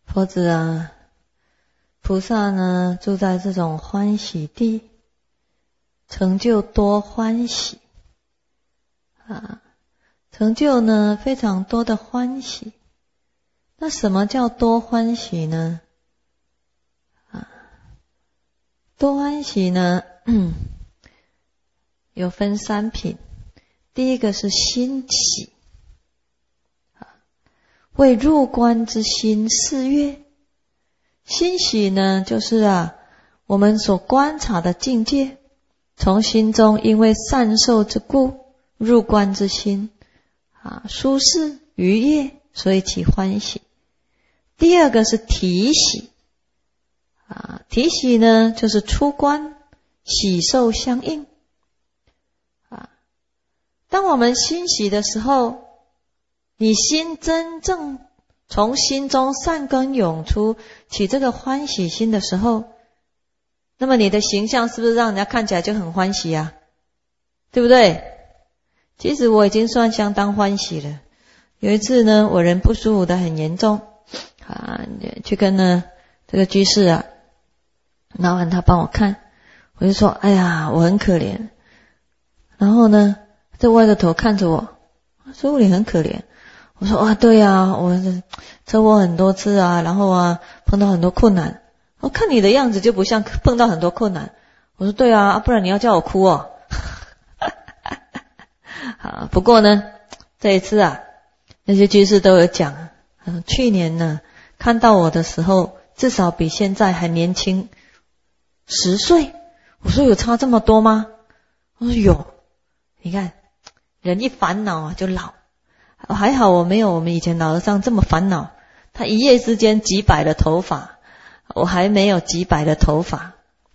佛子啊，菩萨呢住在这种欢喜地，成就多欢喜啊，成就呢非常多的欢喜。那什么叫多欢喜呢？多欢喜呢有分三品。第一个是欣喜，为入观之心四悦。欣喜呢就是我们所观察的境界，从心中因为善受之故，入观之心舒适愉悦，所以起欢喜。第二个是体喜，体喜呢就是出观，喜受相应。当我们欣喜的时候，你心真正从心中善根涌出，起这个欢喜心的时候，那么你的形象是不是让人家看起来就很欢喜啊？对不对？其实我已经算相当欢喜了。有一次呢，我人不舒服的很严重去跟这个居士然后他帮我看，我就说哎呀我很可怜。然后呢这歪着头看着我，说你很可怜。我说对我车祸很多次然后碰到很多困难。我看你的样子就不像碰到很多困难。我说对不然你要叫我哭好，不过呢这一次那些居士都有讲去年呢看到我的时候至少比现在还年轻10岁。我说有差这么多吗？我说有。你看人一烦恼就老，还好我没有我们以前老和尚这么烦恼，他一夜之间几百的头发，我还没有几百的头发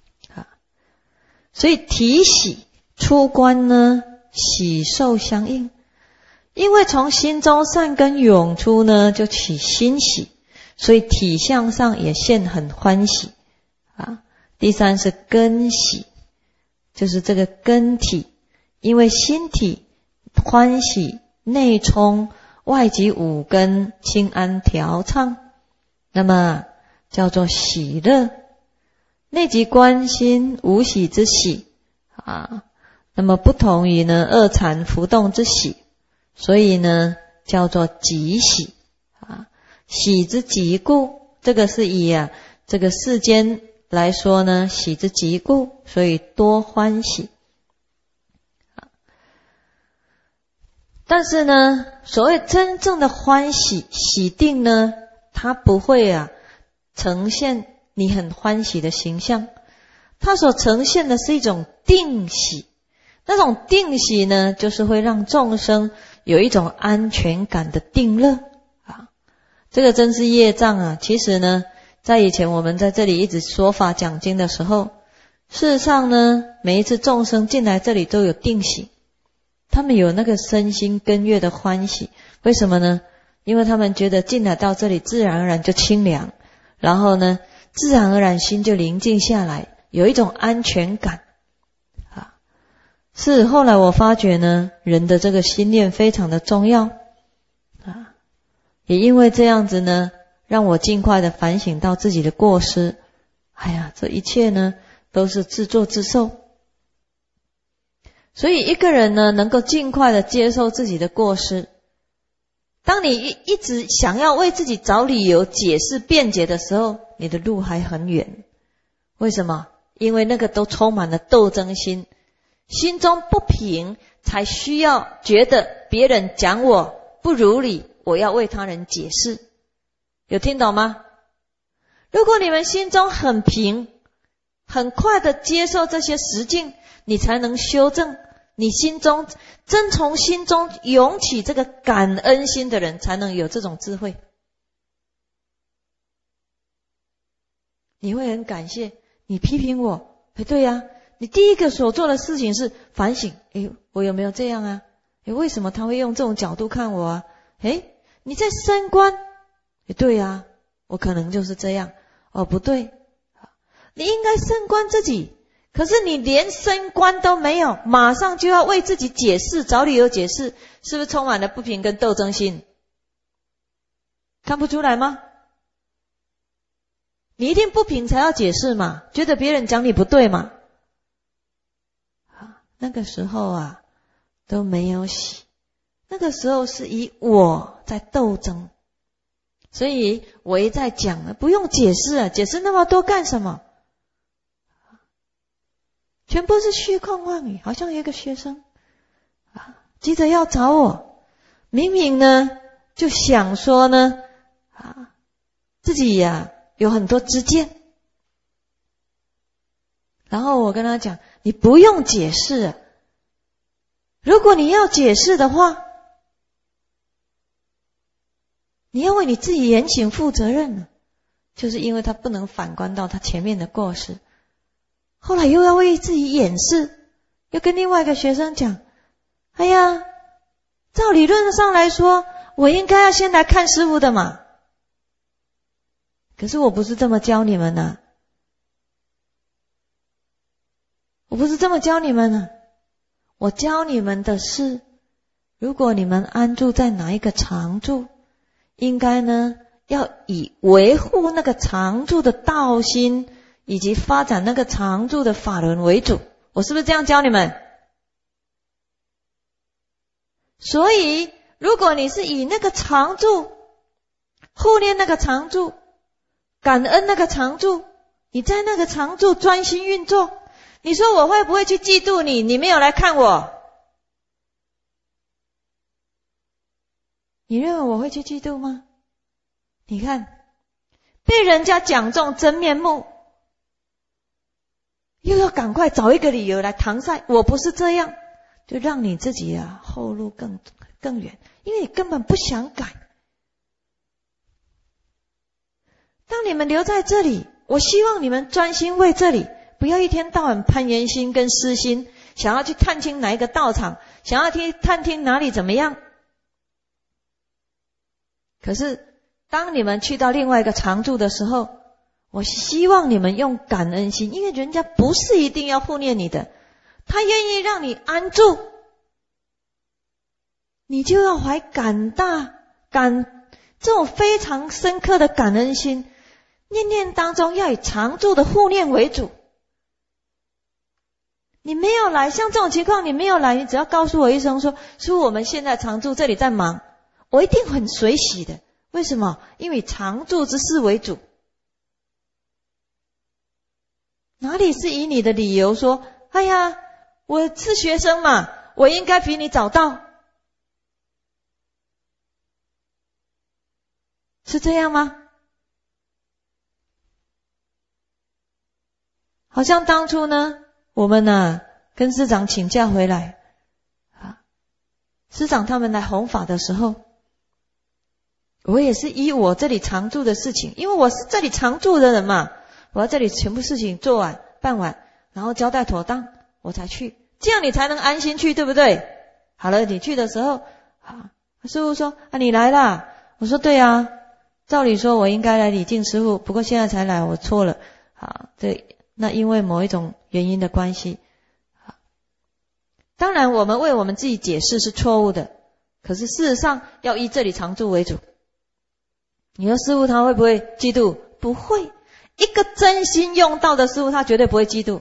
所以体喜出观呢，喜受相应。因为从心中善根涌出呢，就起欣喜，所以体相上也现很欢喜第三是根喜，就是这个根体，因为心体欢喜内充，外及五根清安调畅，那么叫做喜乐。内及观心无喜之喜那么不同于呢二禅浮动之喜，所以呢叫做极喜喜之极故，这个是以这个世间来说呢，喜之极故，所以多欢喜但是呢所谓真正的欢喜喜定呢，它不会呈现你很欢喜的形象，它所呈现的是一种定喜。那种定喜呢，就是会让众生有一种安全感的定乐这个真是业障其实呢在以前我们在这里一直说法讲经的时候，事实上呢每一次众生进来这里都有定喜，他们有那个身心根悦的欢喜。为什么呢？因为他们觉得进来到这里自然而然就清凉，然后呢自然而然心就宁静下来，有一种安全感是后来我发觉呢，人的这个心念非常的重要也因为这样子呢，让我尽快的反省到自己的过失。这一切呢都是自作自受。所以一个人呢能够尽快的接受自己的过失，当你一直想要为自己找理由解释辩解的时候，你的路还很远。为什么？因为那个都充满了斗争心，心中不平，才需要觉得别人讲我不如理，我要为他人解释。有听懂吗？如果你们心中很平，很快的接受这些实境，你才能修正。你心中真从心中涌起这个感恩心的人，才能有这种智慧。你会很感谢你批评我，对你第一个所做的事情是反省，我有没有这样为什么他会用这种角度看我你在升观，对我可能就是这样不对，你应该升观自己，可是你连升观都没有，马上就要为自己解释，找理由解释，是不是充满了不平跟斗争心？看不出来吗？ 你一定不平才要解释嘛，觉得别人讲你不对嘛。那个时候啊都没有喜，那个时候是以我在斗争，所以我一再讲了，不用解释啊，解释那么多干什么？全部是虚空妄语。好像有一个学生急着要找我，明明呢就想说呢自己有很多知见，然后我跟他讲，你不用解释如果你要解释的话，你要为你自己言行负责任就是因为他不能反观到他前面的过失，后来又要为自己掩饰，又跟另外一个学生讲，哎呀，照理论上来说我应该要先来看师父的嘛，可是我不是这么教你们我不是这么教你们我教你们的是，如果你们安住在哪一个常住，应该呢要以维护那个常住的道心以及发展那个常住的法轮为主。我是不是这样教你们？所以如果你是以那个常住护念那个常住，感恩那个常住，你在那个常住专心运作，你说我会不会去嫉妒你？你没有来看我，你认为我会去嫉妒吗？你看被人家讲中真面目，又要赶快找一个理由来搪塞，我不是这样，就让你自己后路更远，因为你根本不想改。当你们留在这里，我希望你们专心为这里，不要一天到晚攀缘心跟私心，想要去探听哪一个道场，想要去探听哪里怎么样。可是当你们去到另外一个常住的时候，我希望你们用感恩心，因为人家不是一定要护念你的，他愿意让你安住，你就要怀这种非常深刻的感恩心，念念当中要以常住的护念为主。你没有来，像这种情况你没有来，你只要告诉我一声说，师父我们现在常住这里在忙，我一定很随喜的。为什么？因为常住之事为主。哪里是以你的理由说，哎呀，我是学生嘛，我应该比你早到，是这样吗？好像当初呢，我们跟师长请假回来师长他们来弘法的时候，我也是以我这里常住的事情，因为我是这里常住的人嘛，我要这里全部事情做完办完，然后交代妥当我才去，这样你才能安心去，对不对？好了，你去的时候师父说你来啦，我说对啊，照理说我应该来礼敬师父，不过现在才来，我错了对，那因为某一种原因的关系当然我们为我们自己解释是错误的，可是事实上要以这里常住为主。你说师父他会不会嫉妒？不会，一个真心用道的师父他绝对不会嫉妒，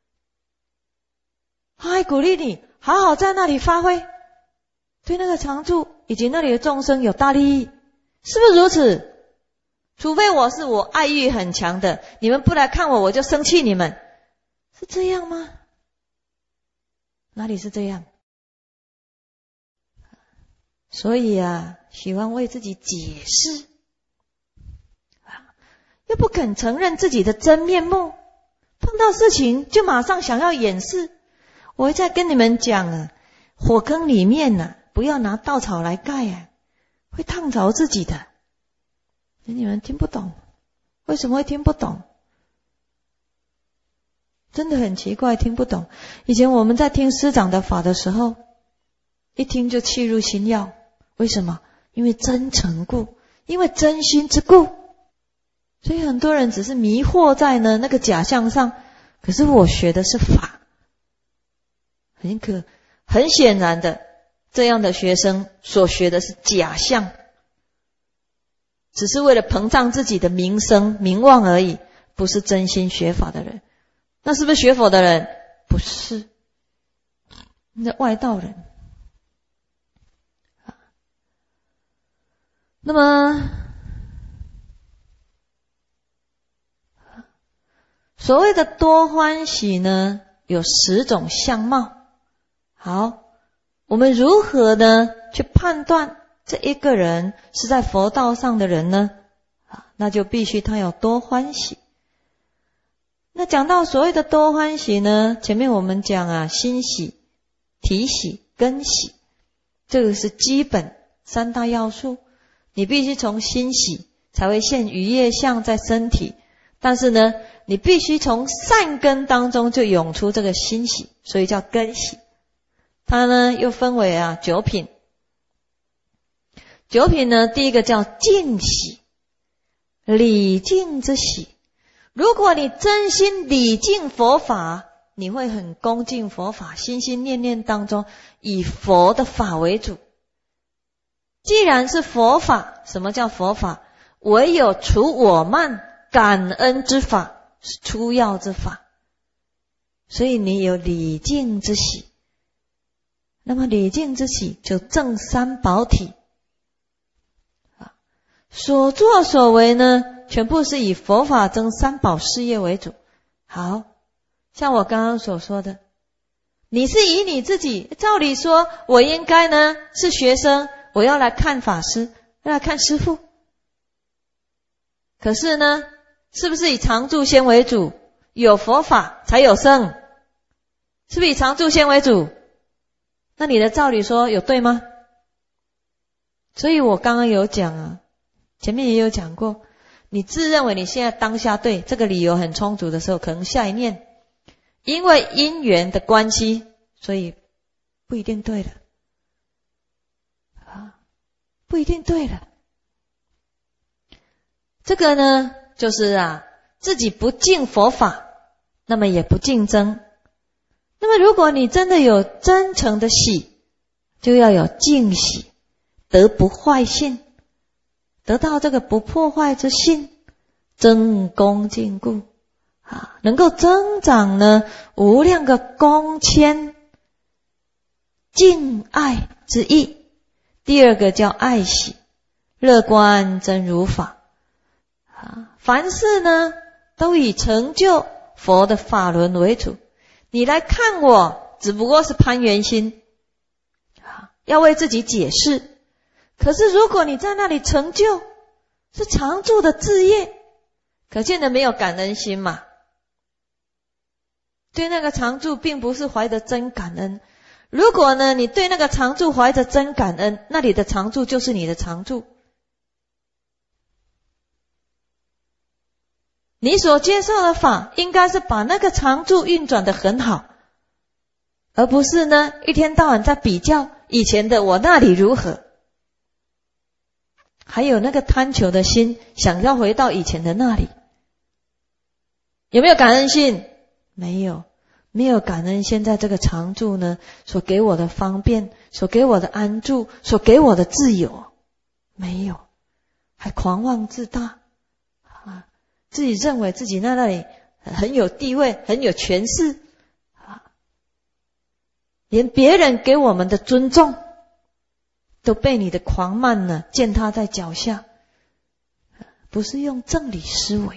他还鼓励你好好在那里发挥，对那个常住以及那里的众生有大利益，是不是如此？除非我爱欲很强的，你们不来看我就生气你们，是这样吗？哪里是这样？所以喜欢为自己解释又不肯承认自己的真面目，碰到事情就马上想要掩饰。我会再跟你们讲火坑里面不要拿稻草来盖会烫着自己的。你们听不懂，为什么会听不懂？真的很奇怪，听不懂。以前我们在听师长的法的时候，一听就契入心要。为什么？因为真诚故，因为真心之故。所以很多人只是迷惑在那个假象上，可是我学的是法。很显然的，这样的学生所学的是假象。 只是为了膨胀自己的名声名望而已，不是真心学法的人。那是不是学佛的人？不是，那外道人。那么所谓的多欢喜呢，有10种相貌。好，我们如何呢去判断这一个人是在佛道上的人呢？那就必须他有多欢喜。那讲到所谓的多欢喜呢，前面我们讲心喜、体喜、根喜，这个是基本3大要素。你必须从心喜才会现余业相在身体，但是呢，你必须从善根当中就涌出这个心喜，所以叫根喜。它呢又分为9品。9品呢，第一个叫净喜，礼敬之喜。如果你真心礼敬佛法，你会很恭敬佛法，心心念念当中以佛的法为主。既然是佛法，什么叫佛法？唯有除我慢感恩之法，是出要之法。所以你有礼敬之喜，那么礼敬之喜就正三宝体。所作所为呢，全部是以佛法增三宝事业为主。好，像我刚刚所说的，你是以你自己，照理说我应该呢是学生，我要来看法师，要来看师父。可是呢，是不是以常住先为主？有佛法才有僧，是不是以常住先为主？那你的照理说有对吗？所以我刚刚有讲前面也有讲过，你自认为你现在当下对，这个理由很充足的时候，可能下一念因为因缘的关系，所以不一定对了不一定对了。这个呢就是自己不敬佛法，那么也不竞争。那么如果你真的有真诚的喜，就要有净喜，得不坏性，得到这个不破坏之性，增恭敬故能够增长呢无量个恭谦敬爱之意。第二个叫爱喜，乐观真如法凡事呢都以成就佛的法轮为主。你来看我只不过是攀缘心要为自己解释。可是如果你在那里成就是常住的志业，可见的没有感恩心嘛。对那个常住并不是怀着真感恩。如果呢你对那个常住怀着真感恩，那里的常住就是你的常住。你所接受的法应该是把那个常住运转得很好，而不是呢一天到晚在比较以前的我那里如何，还有那个贪求的心想要回到以前的那里。有没有感恩心？没有，没有感恩现在这个常住呢所给我的方便，所给我的安住，所给我的自由，没有，还狂妄自大自己认为自己在那里很有地位，很有权势连别人给我们的尊重都被你的狂慢呢践踏在脚下，不是用正理思维。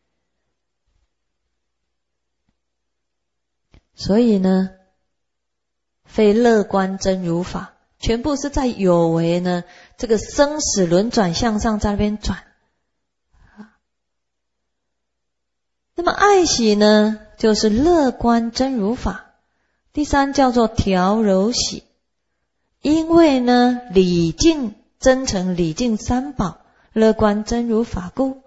所以呢非乐观真如法，全部是在有为呢这个生死轮转向上在那边转。那么爱喜呢就是乐观真如法。第三叫做调柔喜，因为呢礼敬真诚礼敬三宝乐观真如法故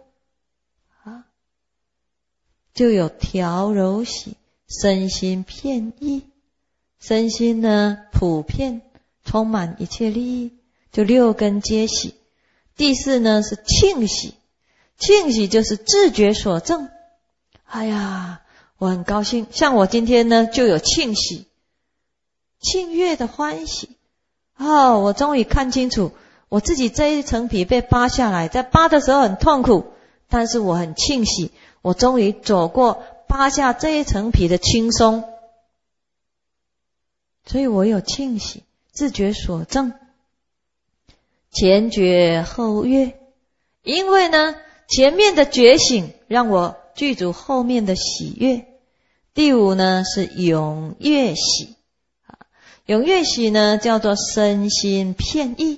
就有调柔喜，身心遍意，身心呢普遍充满一切利益，就六根皆喜。第四呢是庆喜，庆喜就是自觉所证。哎呀我很高兴，像我今天呢就有庆喜，庆悦的欢喜我终于看清楚我自己这一层皮被扒下来，在扒的时候很痛苦，但是我很庆喜，我终于走过扒下这一层皮的轻松，所以我有庆喜，自觉所证，前觉后悦。因为呢，前面的觉醒让我具足后面的喜悦。第五呢是踊跃喜，踊跃喜呢叫做身心遍溢，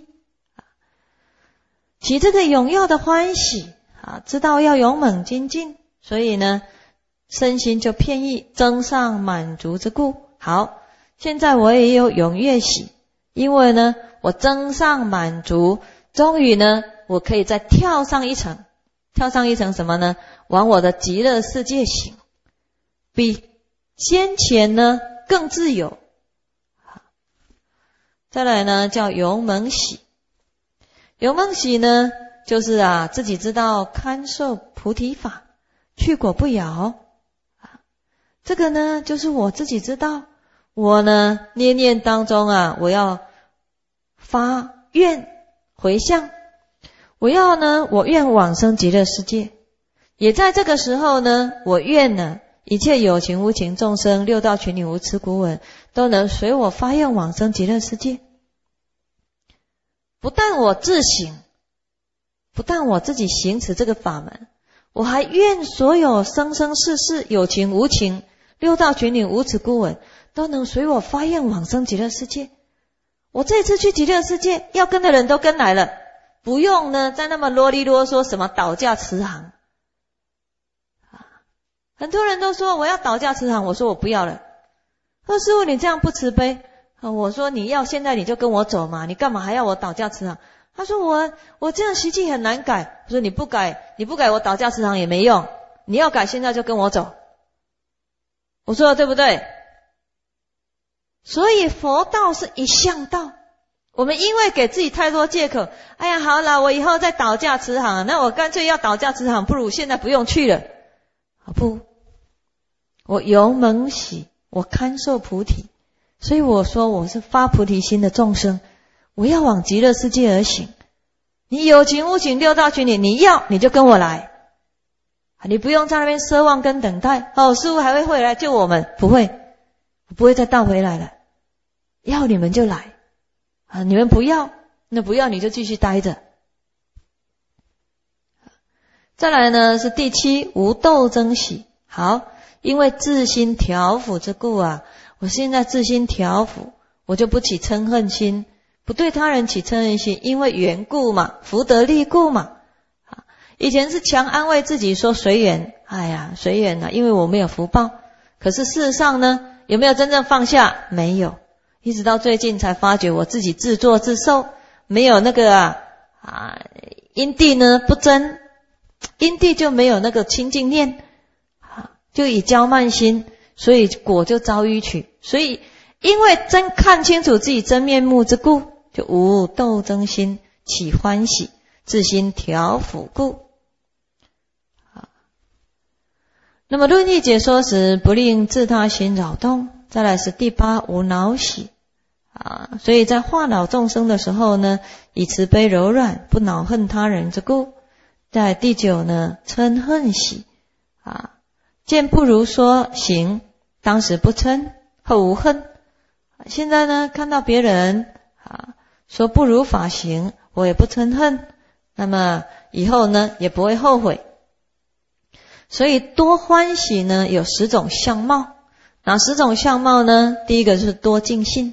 起这个踊跃的欢喜，知道要勇猛精进，所以呢身心就遍溢，增上满足之故。好，现在我也有踊跃喜，因为呢我增上满足，终于呢我可以再跳上一层。跳上一层什么呢？往我的极乐世界行，比先前呢更自由。再来呢叫勇猛喜，勇猛喜呢就是自己知道堪受菩提法，去果不摇。这个呢就是我自己知道，我呢念念当中我要发愿回向，我愿往生极乐世界，也在这个时候呢，我愿呢一切有情无情众生，六道群体无耻苦闻，都能随我发愿往生极乐世界。不但我自行，不但我自己行持这个法门，我还愿所有生生世世有情无情，六道群体无耻苦闻，都能随我发愿往生极乐世界。我这次去极乐世界，要跟的人都跟来了，不用呢再那么啰里啰嗦什么倒驾慈航。很多人都说我要倒驾慈航，我说我不要了。说师父你这样不慈悲，我说你要现在你就跟我走嘛，你干嘛还要我倒驾慈航？他说我这样习气很难改。我说你不改我倒驾慈航也没用，你要改现在就跟我走。我说对不对？所以佛道是一向道，我们因为给自己太多借口，哎呀好了，我以后再倒驾慈航，那我干脆要倒驾慈航，不如现在不用去了。不，我勇猛喜，我堪受菩提，所以我说我是发菩提心的众生，我要往极乐世界而行。你有情无情六道群体，你要你就跟我来，你不用在那边奢望跟等待。师父还会回来救我们？不会，我不会再倒回来了。要你们就来，你们不要，那不要你就继续待着。再来呢是第七，无斗争喜。好，因为自心调伏之故我现在自心调伏，我就不起嗔恨心，不对他人起嗔恨心，因为缘故嘛，福德利故嘛。以前是强安慰自己说随缘，哎呀随缘因为我没有福报。可是事实上呢，有没有真正放下？没有，一直到最近才发觉我自己自作自受，没有那个因地呢不真，因地就没有那个清净念，就以骄慢心，所以果就遭迂曲。所以因为真看清楚自己真面目之故，就无斗争心，起欢喜，自心调伏故。那么论义解说时，不令自他心扰动。再来是第八，无恼喜所以在化恼众生的时候呢，以慈悲柔软，不恼恨他人之故。在第九呢，嗔恨喜见不如说行，当时不嗔，后无恨。现在呢，看到别人说不如法行，我也不嗔恨，那么以后呢也不会后悔。所以多欢喜呢有10种相貌。哪10种相貌呢？第一个是多净信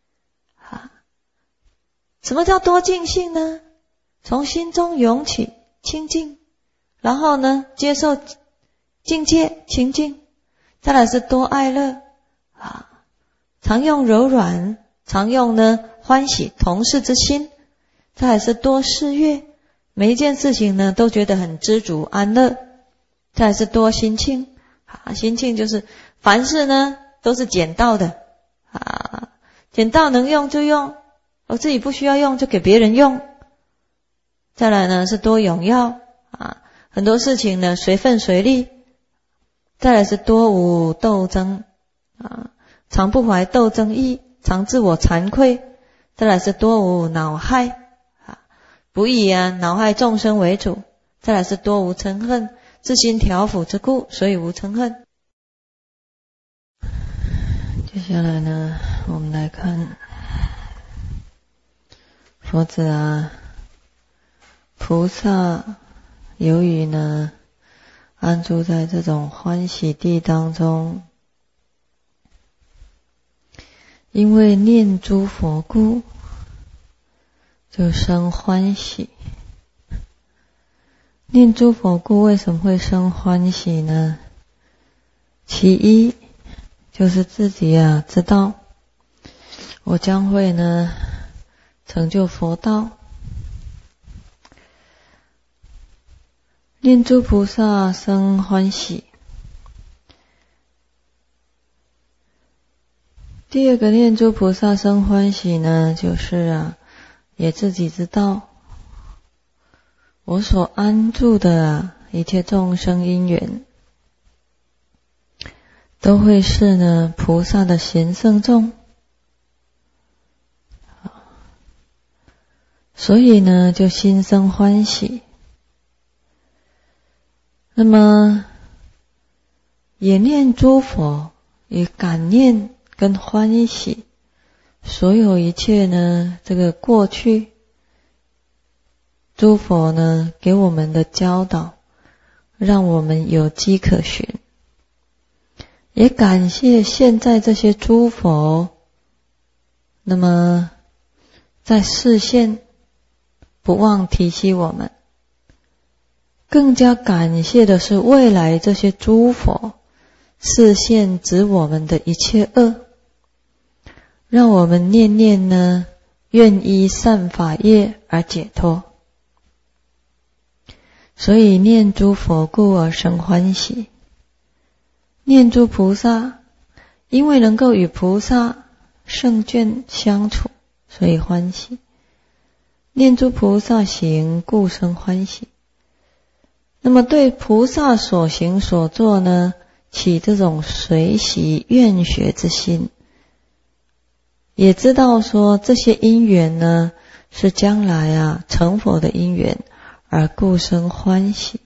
什么叫多净信呢？从心中涌起清净，然后呢接受境界清净。再来是多爱乐常用柔软，常用呢欢喜同事之心。再来是多事乐，每一件事情呢都觉得很知足安乐。再来是多心庆心庆就是凡事呢都是捡到的捡到能用就用，我自己不需要用就给别人用。再来呢是多踊跃很多事情呢随分随力。再来是多无斗争常不怀斗争意，常自我惭愧。再来是多无恼害不以恼害众生为主，再来是多无嗔恨，自心调伏之故，所以无嗔恨。接下来呢，我们来看佛子菩萨由于呢安住在这种欢喜地当中，因为念诸佛故，就生欢喜。念诸佛故为什么会生欢喜呢？其一就是自己知道我将会呢成就佛道。念诸菩萨生欢喜。第二个念诸菩萨生欢喜呢，就是也自己知道我所安住的一切众生因缘都会是呢菩萨的贤圣众，所以呢就心生欢喜。那么也念诸佛，也感念跟欢喜所有一切呢这个过去诸佛呢给我们的教导，让我们有迹可循。也感谢现在这些诸佛，那么在示现不忘提携我们。更加感谢的是未来这些诸佛示现止我们的一切恶，让我们念念呢愿依善法业而解脱。所以念诸佛故而生欢喜。念诸菩萨，因为能够与菩萨圣眷相处，所以欢喜。念诸菩萨行故生欢喜。那么对菩萨所行所作呢，起这种随喜愿学之心，也知道说这些因缘呢是将来成佛的因缘，而故生欢喜。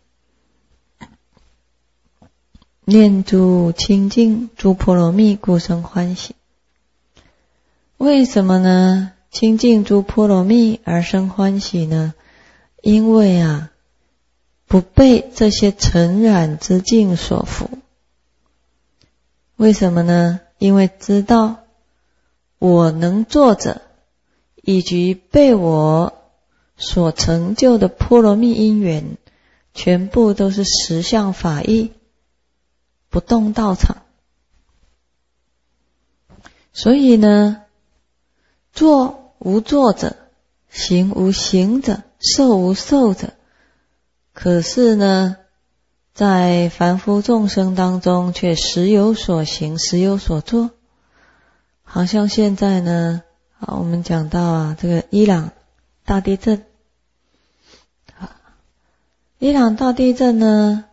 念诸清净诸波罗蜜故生欢喜。为什么呢？清净诸波罗蜜而生欢喜呢？因为不被这些尘染之境所缚。为什么呢？因为知道我能作者，以及被我所成就的波罗蜜因缘，全部都是实相法义，不动道场。所以呢，作无作者，行无行者，受无受者。可是呢，在凡夫众生当中却时有所行，时有所作。好像现在呢，我们讲到这个伊朗大地震。伊朗大地震呢，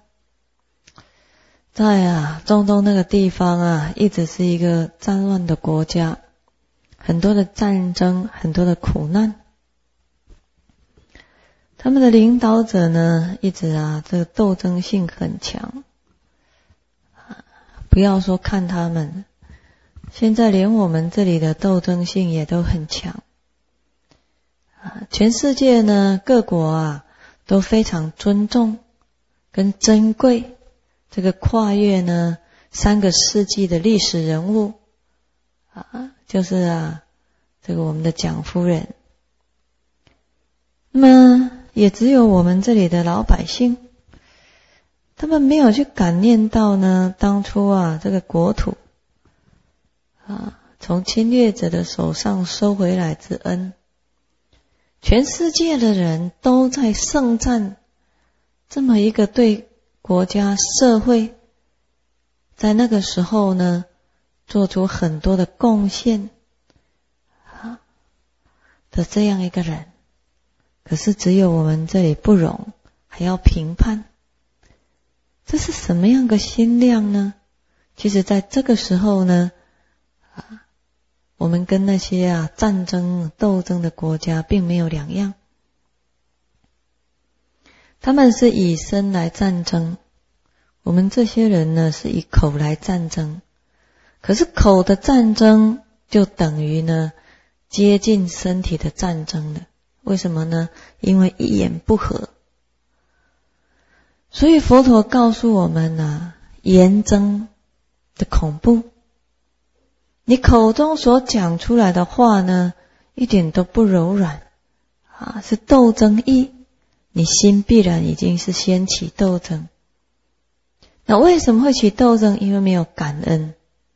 在中东那个地方一直是一个战乱的国家，很多的战争，很多的苦难。他们的领导者呢，一直这个斗争性很强。不要说看他们，现在连我们这里的斗争性也都很强。全世界呢，各国都非常尊重跟珍贵这个跨越呢3个世纪的历史人物就是这个我们的蒋夫人。那么也只有我们这里的老百姓，他们没有去感念到呢当初这个国土从侵略者的手上收回来之恩。全世界的人都在盛赞这么一个对国家社会在那个时候呢做出很多的贡献的这样一个人。可是只有我们这里不容，还要评判，这是什么样的心量呢？其实在这个时候呢我们跟那些战争斗争的国家并没有两样。 他们是以身来战争，我们这些人呢是以口来战争。可是口的战争就等于呢接近身体的战争了。为什么呢？因为一言不合。所以佛陀告诉我们呢，言争的恐怖。你口中所讲出来的话呢，一点都不柔软是斗争意，你心必然已经是掀起斗争。那为什么会起斗争？因为没有感恩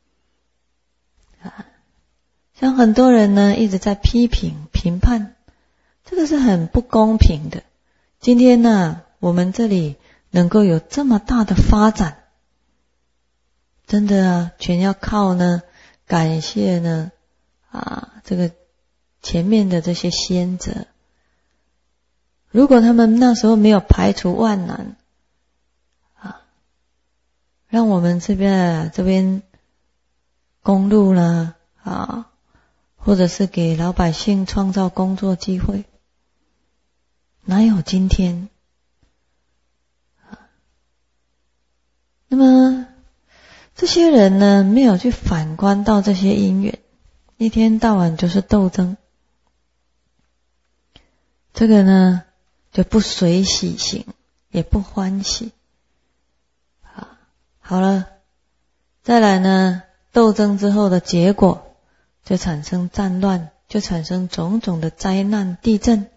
像很多人呢一直在批评评判，这个是很不公平的。今天呢我们这里能够有这么大的发展，真的全要靠呢感谢呢这个前面的这些先哲。如果他们那时候没有排除万难让我们这边公路啦或者是给老百姓创造工作机会，哪有今天那么这些人呢没有去反观到这些因缘，一天到晚就是斗争，这个呢就不随喜行，也不欢喜好了，再来呢斗争之后的结果就产生战乱，就产生种种的灾难地震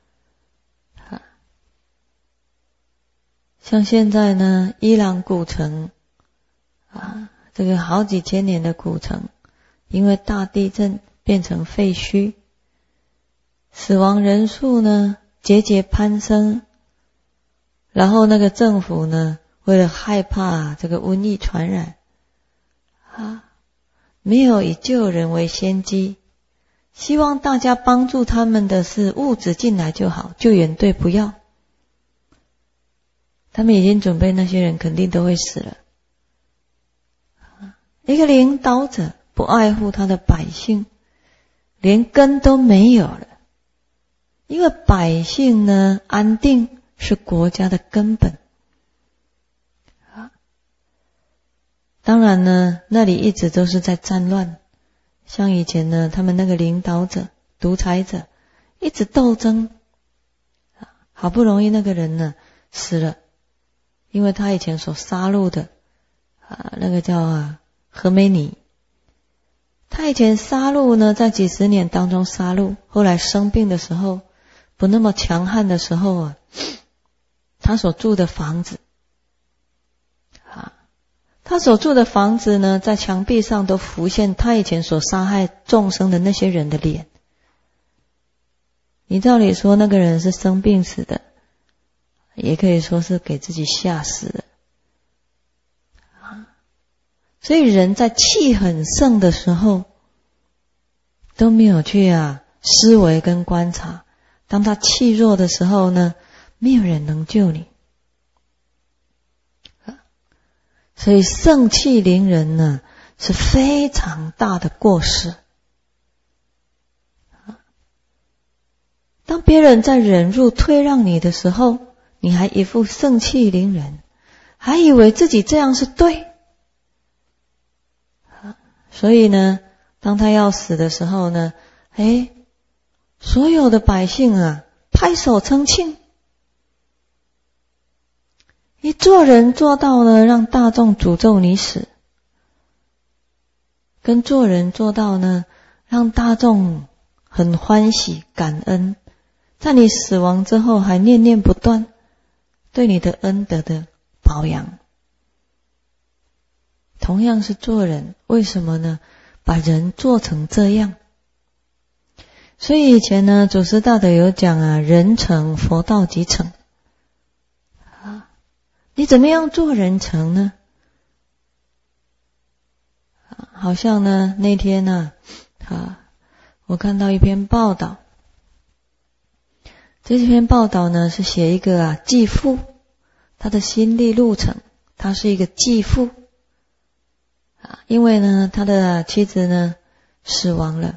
像现在呢伊朗古城这个好几千年的古城因为大地震变成废墟，死亡人数呢节节攀升，然后那个政府呢为了害怕这个瘟疫传染没有以救人为先机，希望大家帮助他们的是物质进来就好，救援队不要。他们已经准备那些人肯定都会死了。一个领导者不爱护他的百姓，连根都没有了。因为百姓呢安定是国家的根本当然呢那里一直都是在战乱，像以前呢他们那个领导者独裁者一直斗争好不容易那个人呢死了，因为他以前所杀戮的那个叫何梅尼，他以前杀戮呢在几十年当中杀戮，后来生病的时候不那么强悍的时候他所住的房子他所住的房子呢在墙壁上都浮现他以前所杀害众生的那些人的脸。你照理说那个人是生病死的，也可以说是给自己吓死了所以人在气很盛的时候都没有去思维跟观察，当他气弱的时候呢没有人能救你所以盛气凌人呢是非常大的过失当别人在忍辱退让你的时候，你还一副盛气凌人，还以为自己这样是对所以呢当他要死的时候呢所有的百姓拍手称庆，你做人做到呢让大众诅咒你死，跟做人做到呢让大众很欢喜感恩，在你死亡之后还念念不断对你的恩德的保养。同样是做人，为什么呢把人做成这样？所以以前呢祖师大德有讲人成佛道即成你怎么样做人成呢好像呢那天呢我看到一篇报道，这篇报道呢是写一个继父他的心历路程，他是一个继父因为呢他的妻子呢死亡了，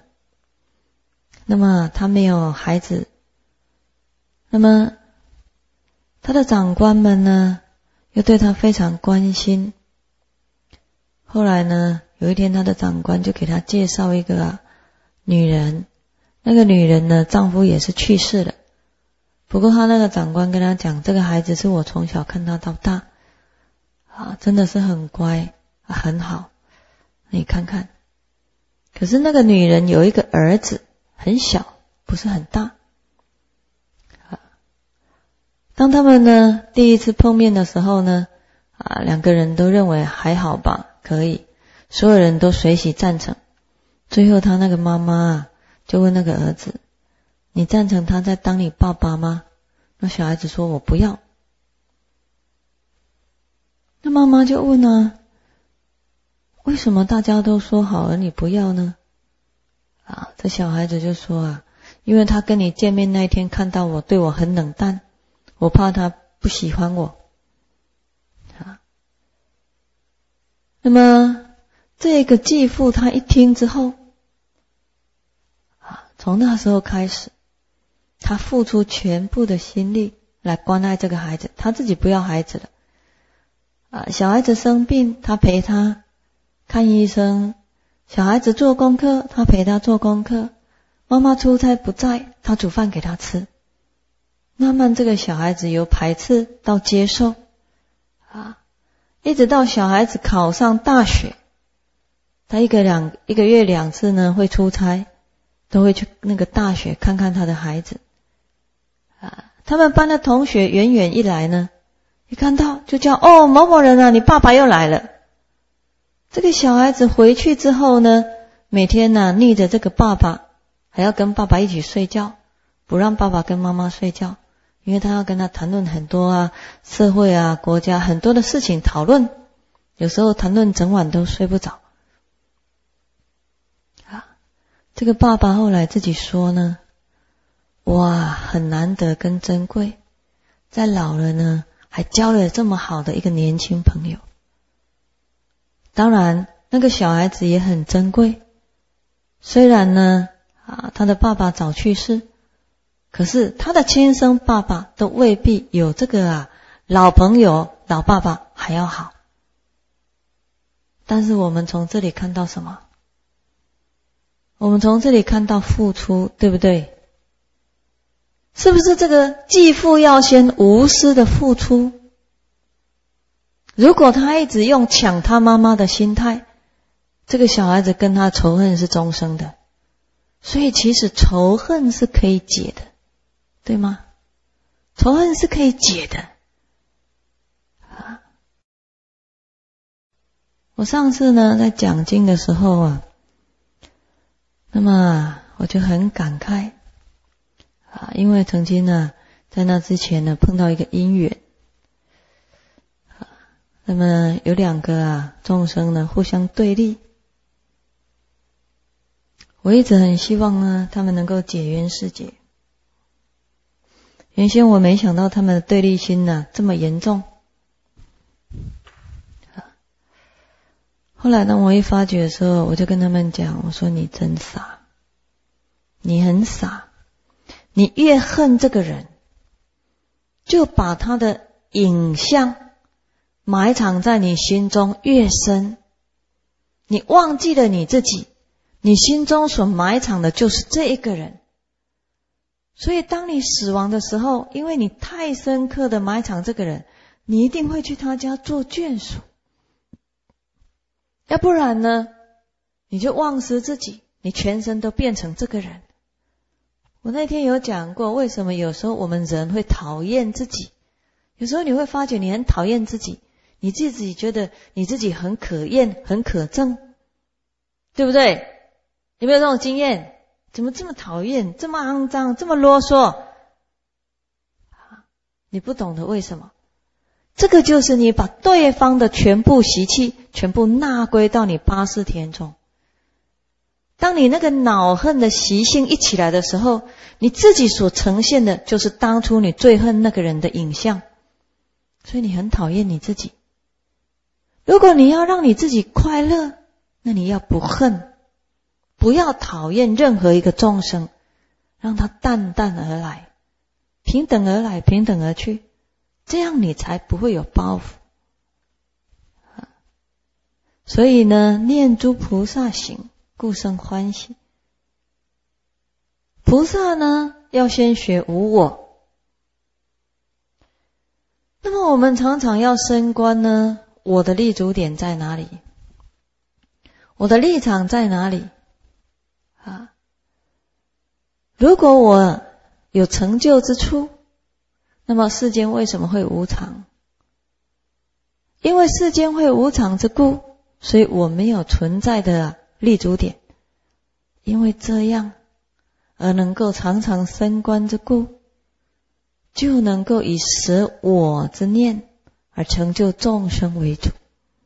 那么他没有孩子，那么他的长官们呢又对他非常关心。后来呢，有一天他的长官就给他介绍一个女人，那个女人呢丈夫也是去世了，不过他那个长官跟他讲，这个孩子是我从小看他到大真的是很乖很好，你看看。可是那个女人有一个儿子，很小，不是很大。当他们呢第一次碰面的时候呢两个人都认为还好吧，可以，所有人都随喜赞成。最后他那个妈妈就问那个儿子，你赞成他再当你爸爸吗？那小孩子说，我不要。那妈妈就问为什么大家都说好而你不要呢？这小孩子就说因为他跟你见面那一天看到我，对我很冷淡，我怕他不喜欢我。那么这个继父他一听之后从那时候开始，他付出全部的心力来关爱这个孩子，他自己不要孩子了小孩子生病他陪他看医生，小孩子做功课他陪他做功课，妈妈出差不在他煮饭给他吃。慢慢这个小孩子由排斥到接受一直到小孩子考上大学，他一个月2次呢会出差，都会去那个大学看看他的孩子他们班的同学远远一来呢，一看到就叫某某人你爸爸又来了。这个小孩子回去之后呢，每天逆着这个爸爸，还要跟爸爸一起睡觉，不让爸爸跟妈妈睡觉，因为他要跟他谈论很多社会国家很多的事情讨论，有时候谈论整晚都睡不着这个爸爸后来自己说呢，哇，很难得跟珍贵，在老了呢还交了这么好的一个年轻朋友。当然那个小孩子也很珍贵，虽然呢他的爸爸早去世，可是他的亲生爸爸都未必有这个老朋友老爸爸还要好。但是我们从这里看到什么？我们从这里看到付出，对不对？是不是这个继父要先无私的付出？如果他一直用抢他妈妈的心态，这个小孩子跟他仇恨是终生的。所以其实仇恨是可以解的，对吗？仇恨是可以解的我上次呢在讲经的时候那么我就很感慨因为曾经在那之前碰到一个因缘那么有2个众生互相对立，我一直很希望他们能够解冤释结。原先我没想到他们的对立心这么严重后来当我一发觉的时候，我就跟他们讲，我说你真傻，你很傻，你越恨这个人，就把他的影像埋藏在你心中越深，你忘记了你自己，你心中所埋藏的就是这一个人。所以当你死亡的时候，因为你太深刻的埋藏这个人，你一定会去他家做眷属，要不然呢你就忘失自己，你全身都变成这个人。我那天有讲过，为什么有时候我们人会讨厌自己，有时候你会发觉你很讨厌自己，你自己觉得你自己很可厌很可憎，对不对？有没有这种经验？怎么这么讨厌，这么肮脏，这么啰嗦你不懂得为什么？这个就是你把对方的全部习气全部纳归到你八识田中。当你那个恼恨的习性一起来的时候，你自己所呈现的就是当初你最恨那个人的影像，所以你很讨厌你自己。如果你要让你自己快乐，那你要不恨，不要讨厌任何一个众生，让它淡淡而来，平等而来，平等而去， 这样你才不会有包袱。所以呢，念诸菩萨行，故生欢喜。菩萨呢，要先学无我。那么我们常常要升观呢，我的立足点在哪里？我的立场在哪里？如果我有成就之处，那么世间为什么会无常？因为世间会无常之故，所以我没有存在的立足点。因为这样而能够常常升观之故，就能够以舍我之念而成就众生为主。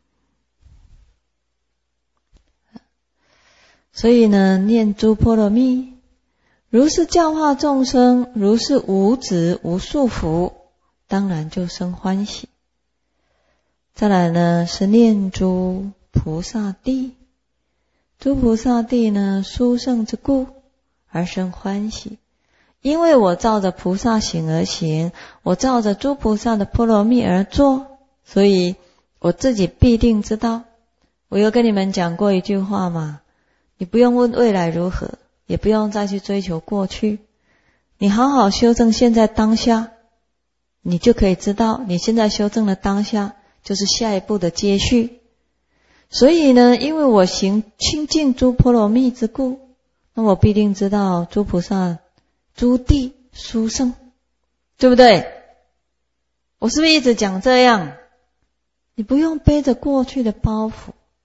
所以呢，念诸波罗蜜，如是教化众生，如是无执无束缚，当然就生欢喜。再来呢，是念诸菩萨地，诸菩萨地呢，殊胜之故而生欢喜。因为我照着菩萨行而行，我照着诸菩萨的波罗蜜而做，所以我自己必定知道。我有跟你们讲过一句话嘛，你不用问未来如何，也不用再去追求过去，你好好修正现在当下，你就可以知道你现在修正的当下就是下一步的接续。所以呢，因为我行清净诸波罗蜜之故，那我必定知道诸菩萨诸地殊胜，对不对？我是不是一直讲这样？你不用背着过去的包袱，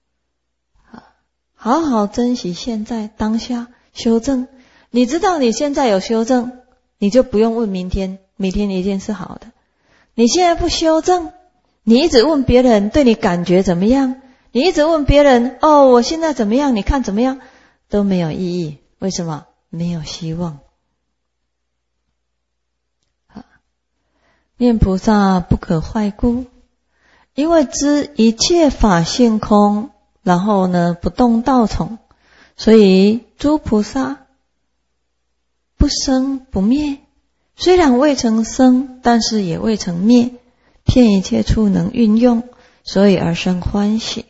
好好珍惜现在当下修正。你知道你现在有修正，你就不用问明天，明天一定是好的。你现在不修正，你一直问别人对你感觉怎么样，你一直问别人我现在怎么样，你看怎么样，都没有意义。为什么？没有希望。念菩萨不可坏故，因为知一切法性空，然后呢不动道从，所以诸菩萨不生不灭，虽然未曾生，但是也未曾灭，遍一切处能运用，所以而生欢喜。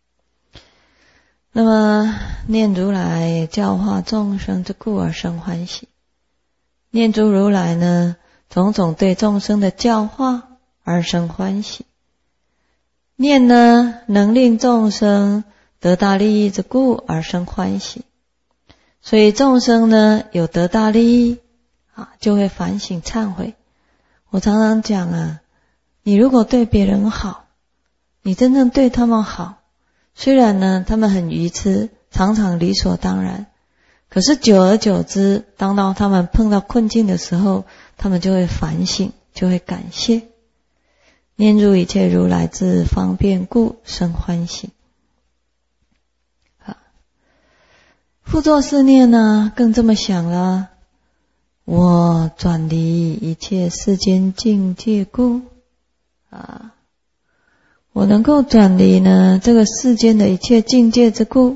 那么念如来教化众生之故而生欢喜，念诸如来呢种种对众生的教化而生欢喜，念呢能令众生得大利益之故而生欢喜。所以众生呢有得大利益就会反省忏悔。我常常讲你如果对别人好，你真正对他们好，虽然呢他们很愚痴，常常理所当然，可是久而久之，当到他们碰到困境的时候，他们就会反省，就会感谢。念入一切如来之方便故生欢喜。复作是念呢，更这么想了，我转离一切世间境界故我能够转离呢这个世间的一切境界之故，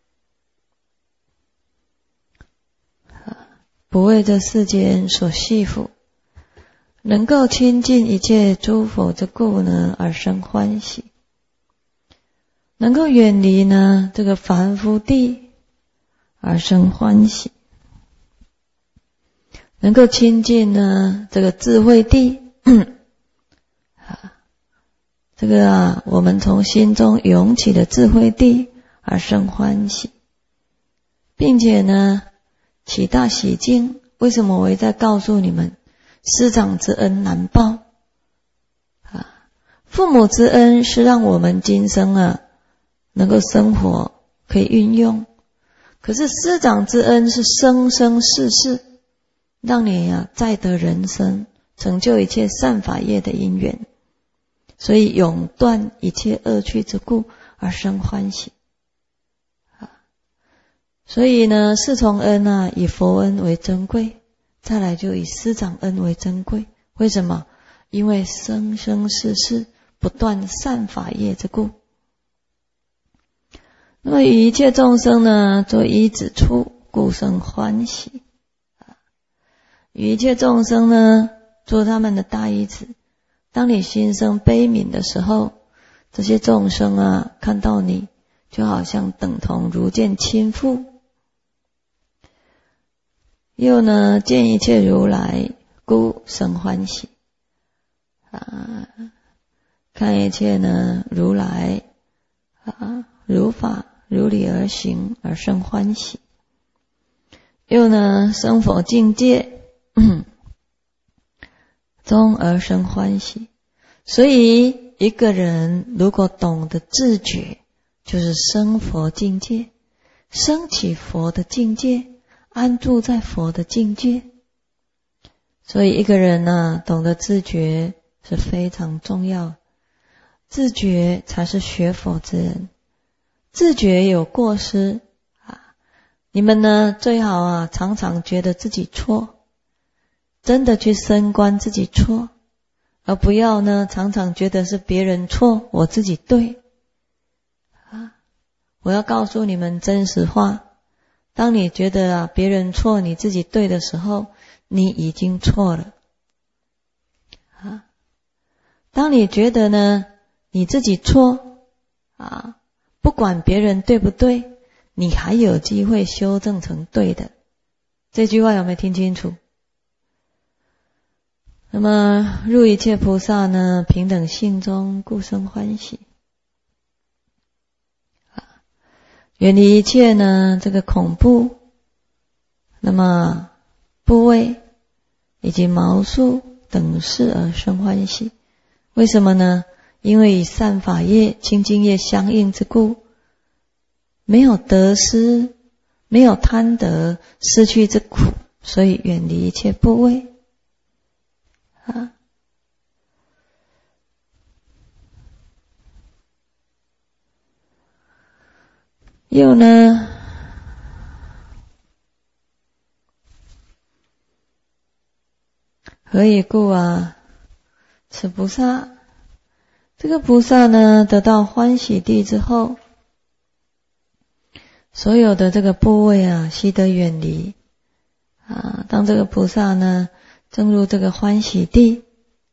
不为这世间所系缚，能够亲近一切诸佛之故呢而生欢喜，能够远离呢这个凡夫地而生欢喜，能够亲近呢这个智慧地这个我们从心中涌起的智慧地而生欢喜，并且呢起大喜境。为什么我会再告诉你们师长之恩难报父母之恩是让我们今生能够生活可以运用，可是师长之恩是生生世世让你再得人生，成就一切善法业的因缘，所以永断一切恶趣之故而生欢喜所以呢四重恩以佛恩为珍贵，再来就以师长恩为珍贵。为什么？因为生生世世不断善法业之故。那么与一切众生呢作依止处，故生欢喜与一切众生呢做他们的大依止， 当你心生悲悯的时候，这些众生啊，看到你就好像等同如见亲父。又呢，见一切如来，故生欢喜。看一切呢如来如法如理而行而生欢喜。又呢，生佛境界中而生欢喜。所以一个人如果懂得自觉，就是生佛境界，升起佛的境界，安住在佛的境界。所以一个人呢，懂得自觉是非常重要，自觉才是学佛之人。自觉有过失你们呢最好常常觉得自己错，真的去深观自己错，而不要呢常常觉得是别人错，我自己对我要告诉你们真实话，当你觉得别人错你自己对的时候，你已经错了当你觉得呢你自己错不管别人对不对，你还有机会修正成对的。这句话有没有听清楚？那么入一切菩萨呢，平等性中，故生欢喜远离一切呢这个恐怖，那么部位以及毛数等事而生欢喜。为什么呢？因为以善法业清净业相应之故，没有得失，没有贪得失去之苦，所以远离一切部位又呢何以故此菩萨，这个菩萨呢得到欢喜地之后，所有的这个部位悉得远离当这个菩萨呢证入这个欢喜地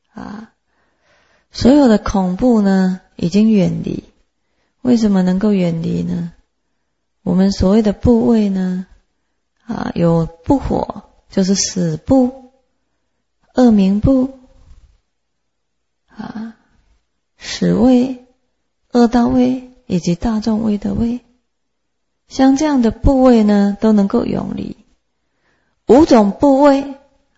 所有的恐怖呢已经远离。为什么能够远离呢？我们所谓的部位呢有不火，就是死部、恶名部死位、恶道位以及大众位的位，像这样的部位呢都能够远离。5种部位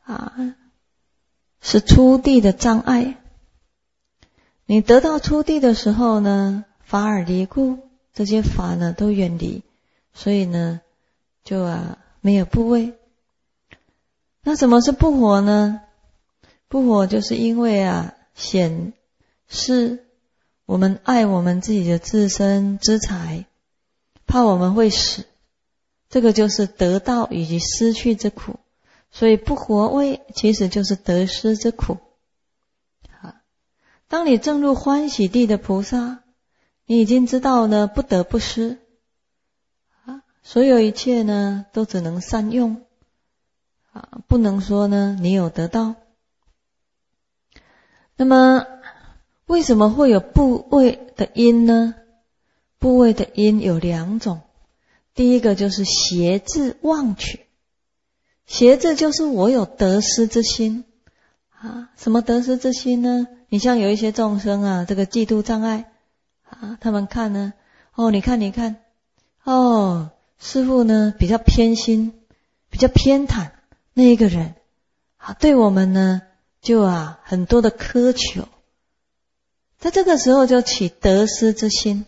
是初地的障碍。你得到初地的时候呢，法尔离故，这些法呢都远离，所以呢就没有部位。那什么是不火呢？不火就是因为显示我们爱我们自己的自身资财，怕我们会死，这个就是得到以及失去之苦。所以不活位其实就是得失之苦当你证入欢喜地的菩萨，你已经知道呢不得不失所有一切呢都只能善用不能说呢你有得到。那么为什么会有部位的因呢？部位的因有2种。第一个就是邪智妄取。邪智就是我有得失之心什么得失之心呢？你像有一些众生这个嫉妒障碍他们看呢你看师父呢比较偏心，比较偏袒那一个人对我们呢就很多的苛求，在这个时候就起得失之心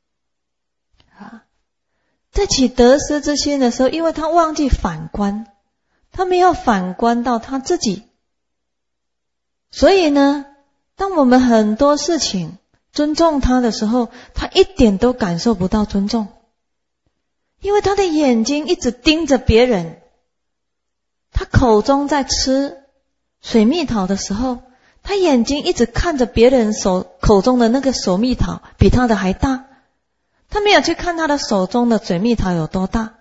在起得失之心的时候，因为他忘记反观，他没有反观到他自己，所以呢当我们很多事情尊重他的时候，他一点都感受不到尊重，因为他的眼睛一直盯着别人。他口中在吃水蜜桃的时候，他眼睛一直看着别人口中的那个水蜜桃比他的还大，他没有去看他的手中的水蜜桃有多大。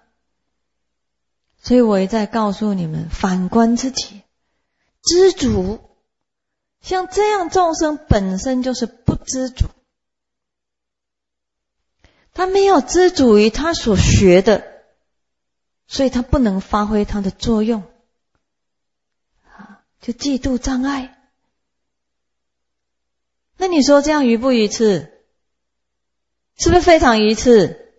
所以我一再告诉你们，反观自己，知足， 像这样众生本身就是不知足，他没有知足于他所学的，所以他不能发挥他的作用，就嫉妒障碍。那你说这样愚不愚痴？是不是非常愚痴？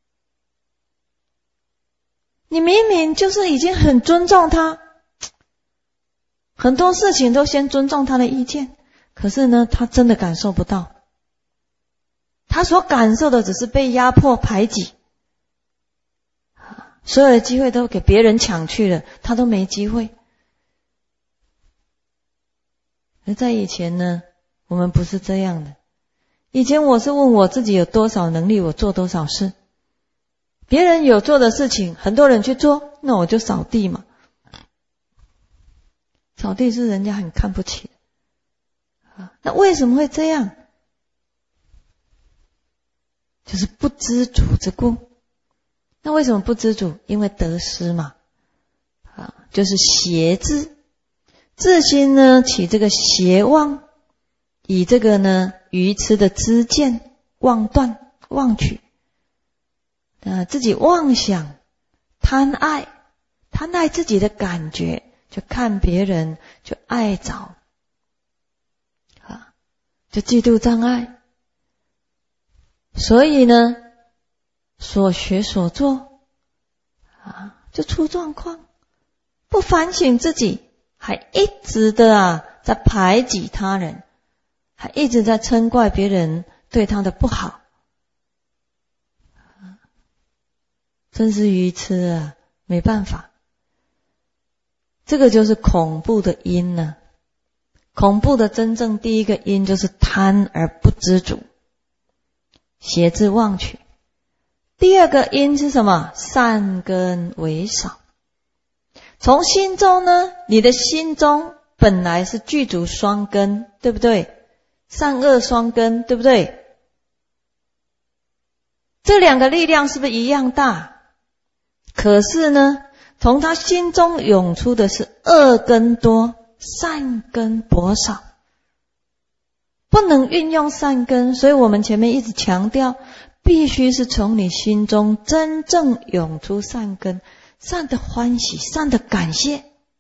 你明明就是已经很尊重他，很多事情都先尊重他的意见，可是呢，他真的感受不到，他所感受的只是被压迫排挤，所有的机会都给别人抢去了，他都没机会。而在以前呢，我们不是这样的。以前我是问我自己有多少能力，我做多少事。别人有做的事情，很多人去做，那我就扫地嘛。扫地是人家很看不起的。那为什么会这样？就是不知足之故。那为什么不知足？因为得失嘛。就是邪志。自心呢起这个邪妄，以这个呢愚痴的知见妄断妄取，自己妄想贪爱自己的感觉，就看别人就爱着，就嫉妒障碍。所以呢所学所做就出状况，不反省自己，还一直的在排挤他人，还一直在嗔怪别人对他的不好，真是愚痴没办法。这个就是恐怖的因呢。恐怖的真正第一个因就是贪而不知足，邪志妄取。第二个因是什么？善根为少。从心中呢，你的心中本来是具足双根，对不对？善恶双根，对不对？这两个力量是不是一样大？可是呢，从他心中涌出的是恶根多，善根薄少，不能运用善根。所以我们前面一直强调，必须是从你心中真正涌出善根，善的欢喜，善的感谢，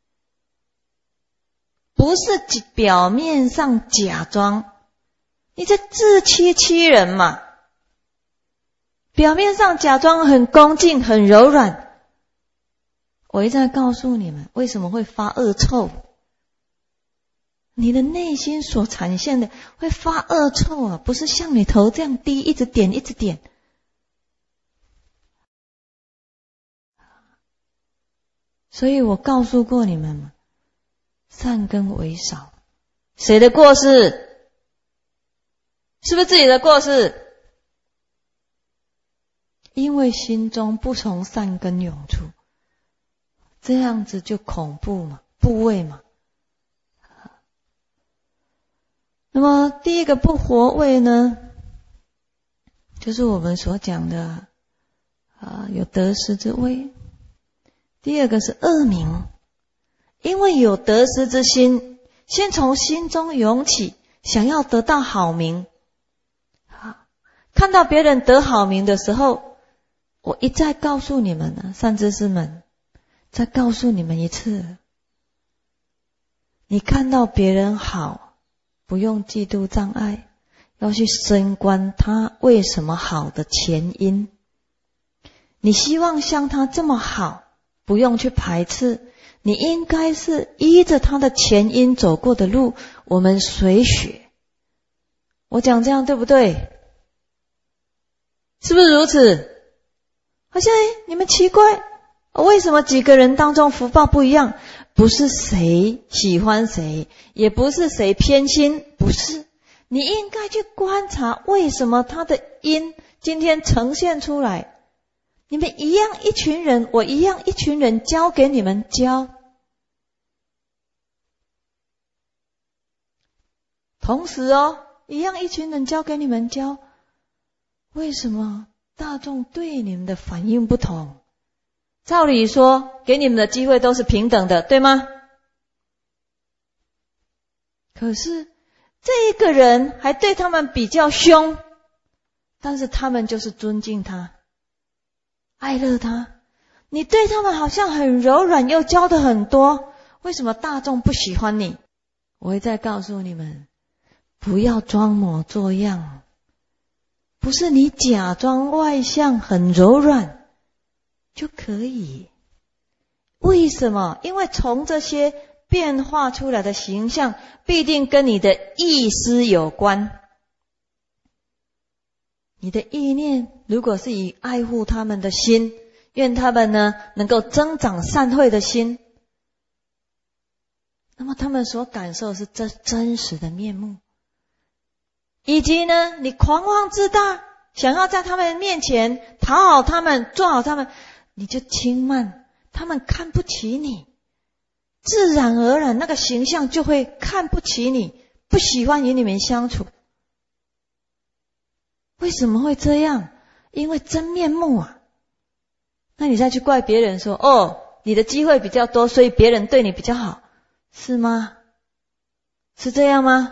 不是表面上假装，你在自欺欺人嘛。表面上假装很恭敬很柔软，我一直在告诉你们为什么会发恶臭。你的内心所产现的会发恶臭不是像你头这样低，一直点一直点。所以我告诉过你们嘛，善根为少。谁的过失？是不是自己的过失？因为心中不从善根涌出，这样子就恐怖嘛，部位嘛。那么第一个不活位呢，就是我们所讲的有得失之位。第二个是恶名，因为有得失之心，先从心中涌起，想要得到好名。看到别人得好名的时候，我一再告诉你们善知识们，再告诉你们一次，你看到别人好，不用嫉妒障碍，要去深观他为什么好的前因。你希望像他这么好，不用去排斥，你应该是依着他的前因走过的路，我们随学。我讲这样对不对？是不是如此？好像你们奇怪，为什么几个人当中福报不一样？不是谁喜欢谁，也不是谁偏心，不是。你应该去观察为什么他的因今天呈现出来。你们一样一群人，我一样一群人，教给你们教。同时一样一群人教给你们教。为什么大众对你们的反应不同？照理说给你们的机会都是平等的，对吗？ 可是这个人还对他们比较凶，但是他们就是尊敬他，爱乐他。你对他们好像很柔软，又教的很多，为什么大众不喜欢你？我会再告诉你们，不要装模作样，不是你假装外向很柔软就可以。为什么？因为从这些变化出来的形象必定跟你的意思有关。你的意念如果是以爱护他们的心，愿他们呢能够增长善慧的心，那么他们所感受是这真实的面目。以及呢，你狂妄自大，想要在他们面前讨好他们，做好他们，你就轻慢，他们看不起你，自然而然那个形象就会看不起你，不喜欢与你们相处。为什么会这样？因为真面目啊。那你再去怪别人说，哦，你的机会比较多，所以别人对你比较好，是吗？是这样吗？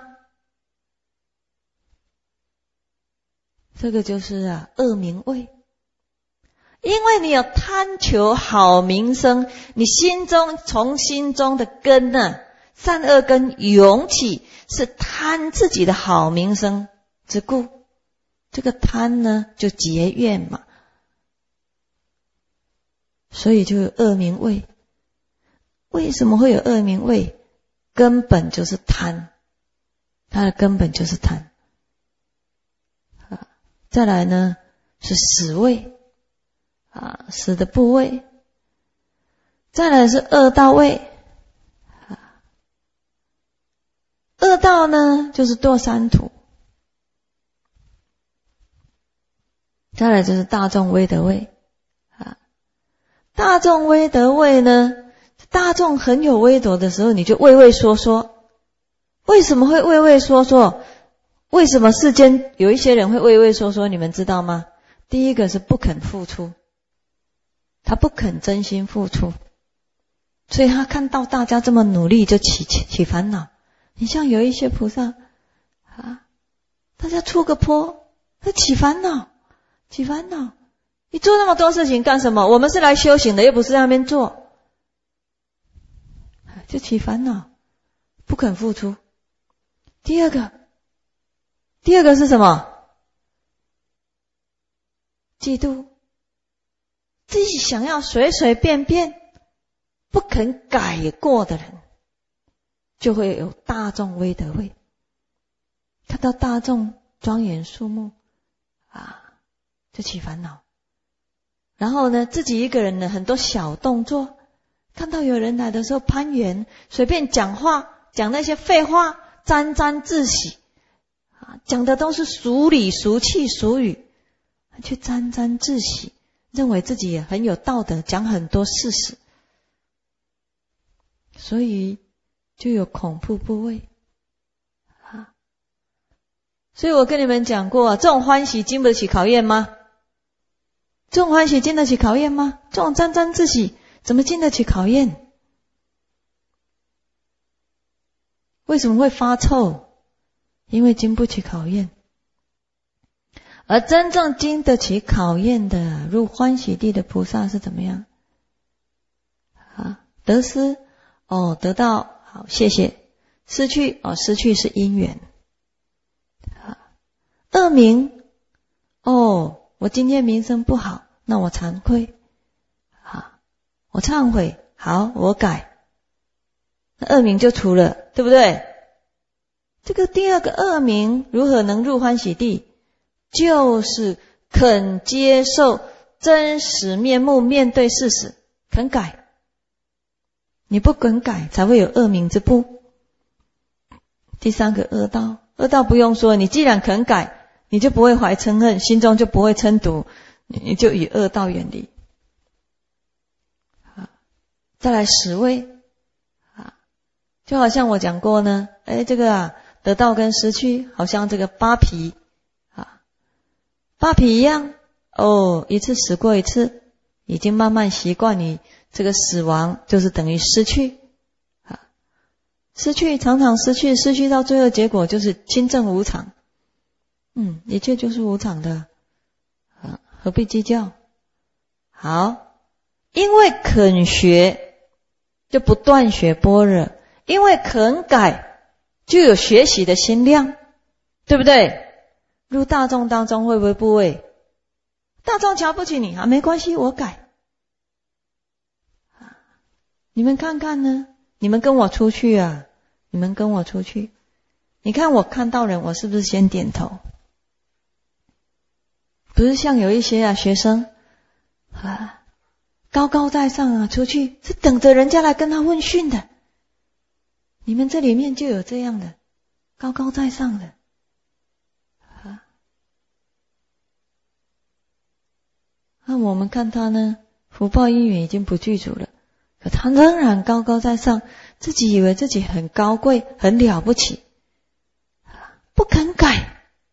这个就是恶名位。因为你有贪求好名声，你从心中的根善恶根涌起，是贪自己的好名声之故。这个贪呢，就结怨嘛，所以就有恶名位。为什么会有恶名位？根本就是贪，它的根本就是贪。再来呢是死位，死的部位。再来是恶道位，恶道呢就是堕三途。再来就是大众威德位，大众威德位呢，大众很有威德的时候，你就畏畏缩缩。为什么会畏畏缩缩？为什么世间有一些人会畏畏缩缩？你们知道吗？第一个是不肯付出，他不肯真心付出，所以他看到大家这么努力就起烦恼。你像有一些菩萨大家出个坡，他起烦恼。你做那么多事情干什么？我们是来修行的，又不是在那边做，就起烦恼，不肯付出。第二个是什么？嫉妒，自己想要随随便便，不肯改过的人，就会有大众威德位。看到大众庄严肃穆就起烦恼。然后呢，自己一个人呢，很多小动作，看到有人来的时候攀援，随便讲话，讲那些废话，沾沾自喜，讲的都是俗理俗气俗语，去沾沾自喜，认为自己也很有道德，讲很多事实，所以就有恐怖部位。所以我跟你们讲过，这种欢喜经不得起考验吗？这种欢喜经得起考验吗？这种沾沾自喜怎么经得起考验？为什么会发臭？因为经不起考验。而真正经得起考验的入欢喜地的菩萨是怎么样？得失得到好谢谢，失去失去是因缘。恶名我今天名声不好，那我惭愧我忏悔，好我改，那恶名就除了，对不对？这个第二个恶名如何能入欢喜地？就是肯接受真实面目，面对事实，肯改。你不肯改，才会有恶名之部。第三个恶道，恶道不用说，你既然肯改，你就不会怀嗔恨，心中就不会嗔毒，你就与恶道远离。再来十位就好像我讲过呢，这个得到跟失去好像这个扒皮一样一次死过一次，已经慢慢习惯你这个死亡就是等于失去失去，常常失去，失去到最后结果就是清正无常。一切就是无常的，何必计较？好，因为肯学，就不断学般若；因为肯改，就有学习的心量，对不对？入大众当中会不会不会？大众瞧不起你没关系，我改。你们看看呢？你们跟我出去啊！你们跟我出去，你看我看到人，我是不是先点头？不是像有一些学生高高在上出去是等着人家来跟他问讯的。你们这里面就有这样的高高在上的那我们看他呢，福报因缘已经不具足了，可他仍然高高在上，自己以为自己很高贵很了不起，不肯改，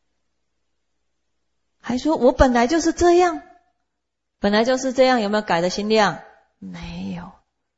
还说我本来就是这样，本来就是这样，有没有改的心量？没有。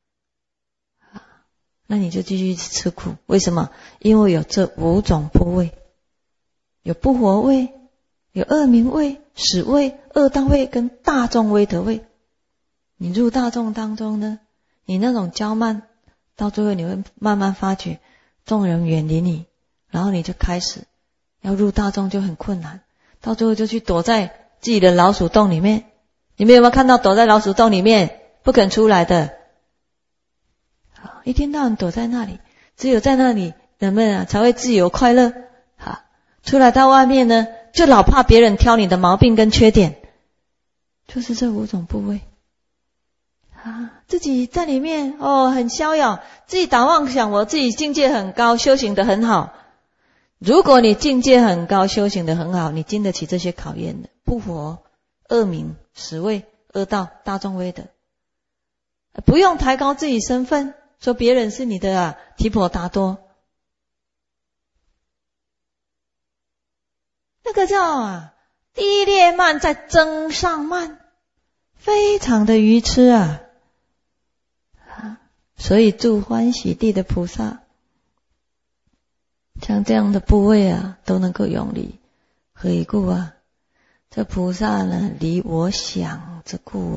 那你就继续吃苦。为什么？因为有这5种部位，有不活位，有恶名位、死位、恶道位跟大众威德位。你入大众当中呢，你那种骄慢，到最后你会慢慢发觉众人远离你，然后你就开始要入大众就很困难，到最后就去躲在自己的老鼠洞里面。你们有没有看到躲在老鼠洞里面不肯出来的？一天到晚躲在那里，只有在那里人们才会自由快乐。出来到外面呢，就老怕别人挑你的毛病跟缺点，就是这5种部位自己在里面很逍遥，自己打妄想我自己境界很高，修行得很好。如果你境界很高，修行得很好，你经得起这些考验的，不活、恶名、死位、恶道、大众威德，不用抬高自己身份，说别人是你的提婆达多，那个叫低劣慢在增上慢，非常的愚痴所以住欢喜地的菩萨，像这样的部位都能够永离。何以故这菩萨呢，离我想之故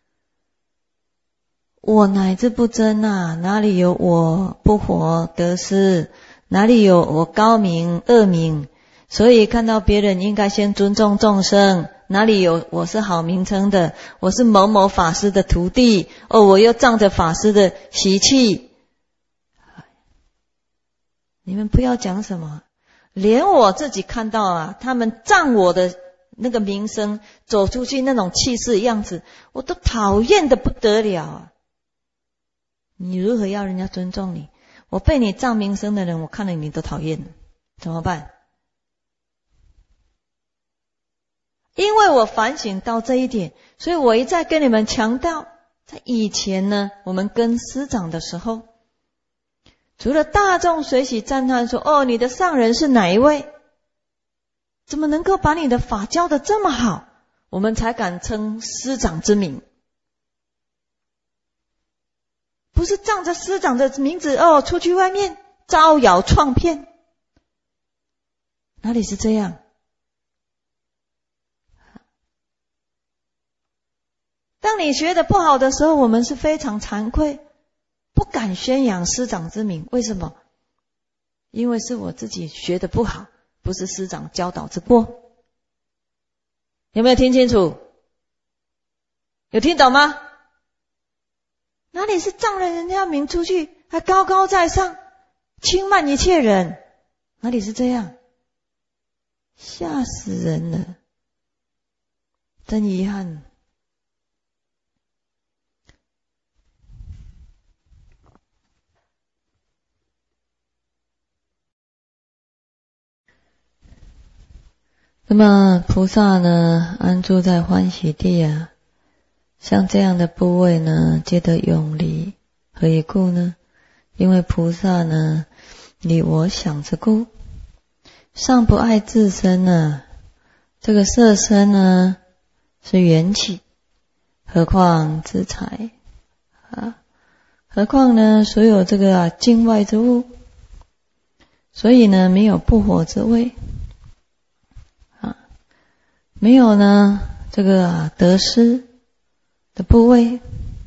我乃至不真哪里有我不活得失，哪里有我高明恶名？所以看到别人应该先尊重众生，哪里有我是好名称的，我是某某法师的徒弟我又仗着法师的习气。你们不要讲什么，连我自己看到他们仗我的那个名声走出去那种气势样子，我都讨厌的不得了你如何要人家尊重你？我被你仗名声的人，我看了你都讨厌了，怎么办？因为我反省到这一点，所以我一再跟你们强调，在以前呢，我们跟师长的时候，除了大众随喜赞叹说你的上人是哪一位，怎么能够把你的法教得这么好，我们才敢称师长之名。不是仗着师长的名字出去外面招摇撞骗，哪里是这样？当你学得不好的时候，我们是非常惭愧，不敢宣扬师长之名。为什么？因为是我自己学得不好，不是师长教导之过。有没有听清楚？有听懂吗？哪里是仗着人家名出去还高高在上轻慢一切人，哪里是这样？吓死人了，真遗憾。那么菩萨呢，安住在欢喜地像这样的部位呢，皆得永离。何以故呢？因为菩萨呢，离我想之故，尚不爱自身这个色身呢是缘起，何况资财何况呢，所有这个境外之物所以呢，没有不活之位啊，没有呢这个得失的部位，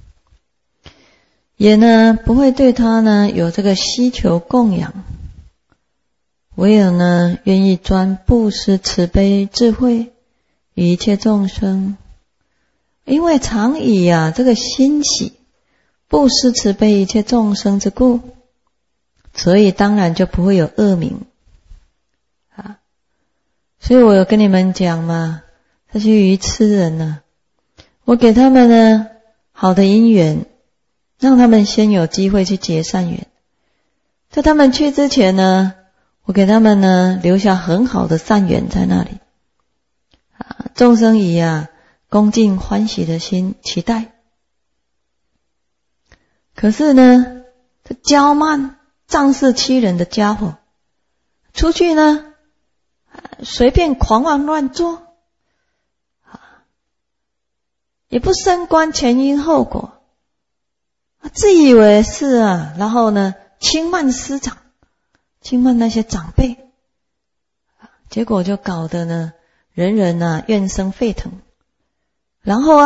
也呢不会对他呢有这个希求供养，唯有呢愿意专布施慈悲智慧与一切众生。因为常以这个欣喜布施慈悲一切众生之故，所以当然就不会有恶名啊。所以我有跟你们讲嘛，这些愚痴人呢，我给他们呢好的因缘，让他们先有机会去结善缘。在他们去之前呢，我给他们呢留下很好的善缘在那里啊，众生以恭敬欢喜的心期待。可是呢，这骄慢仗势欺人的家伙出去呢随便狂妄乱做也不深观前因后果，自以为是然后呢轻慢师长，轻慢那些长辈，结果就搞得呢人人怨声沸腾，然后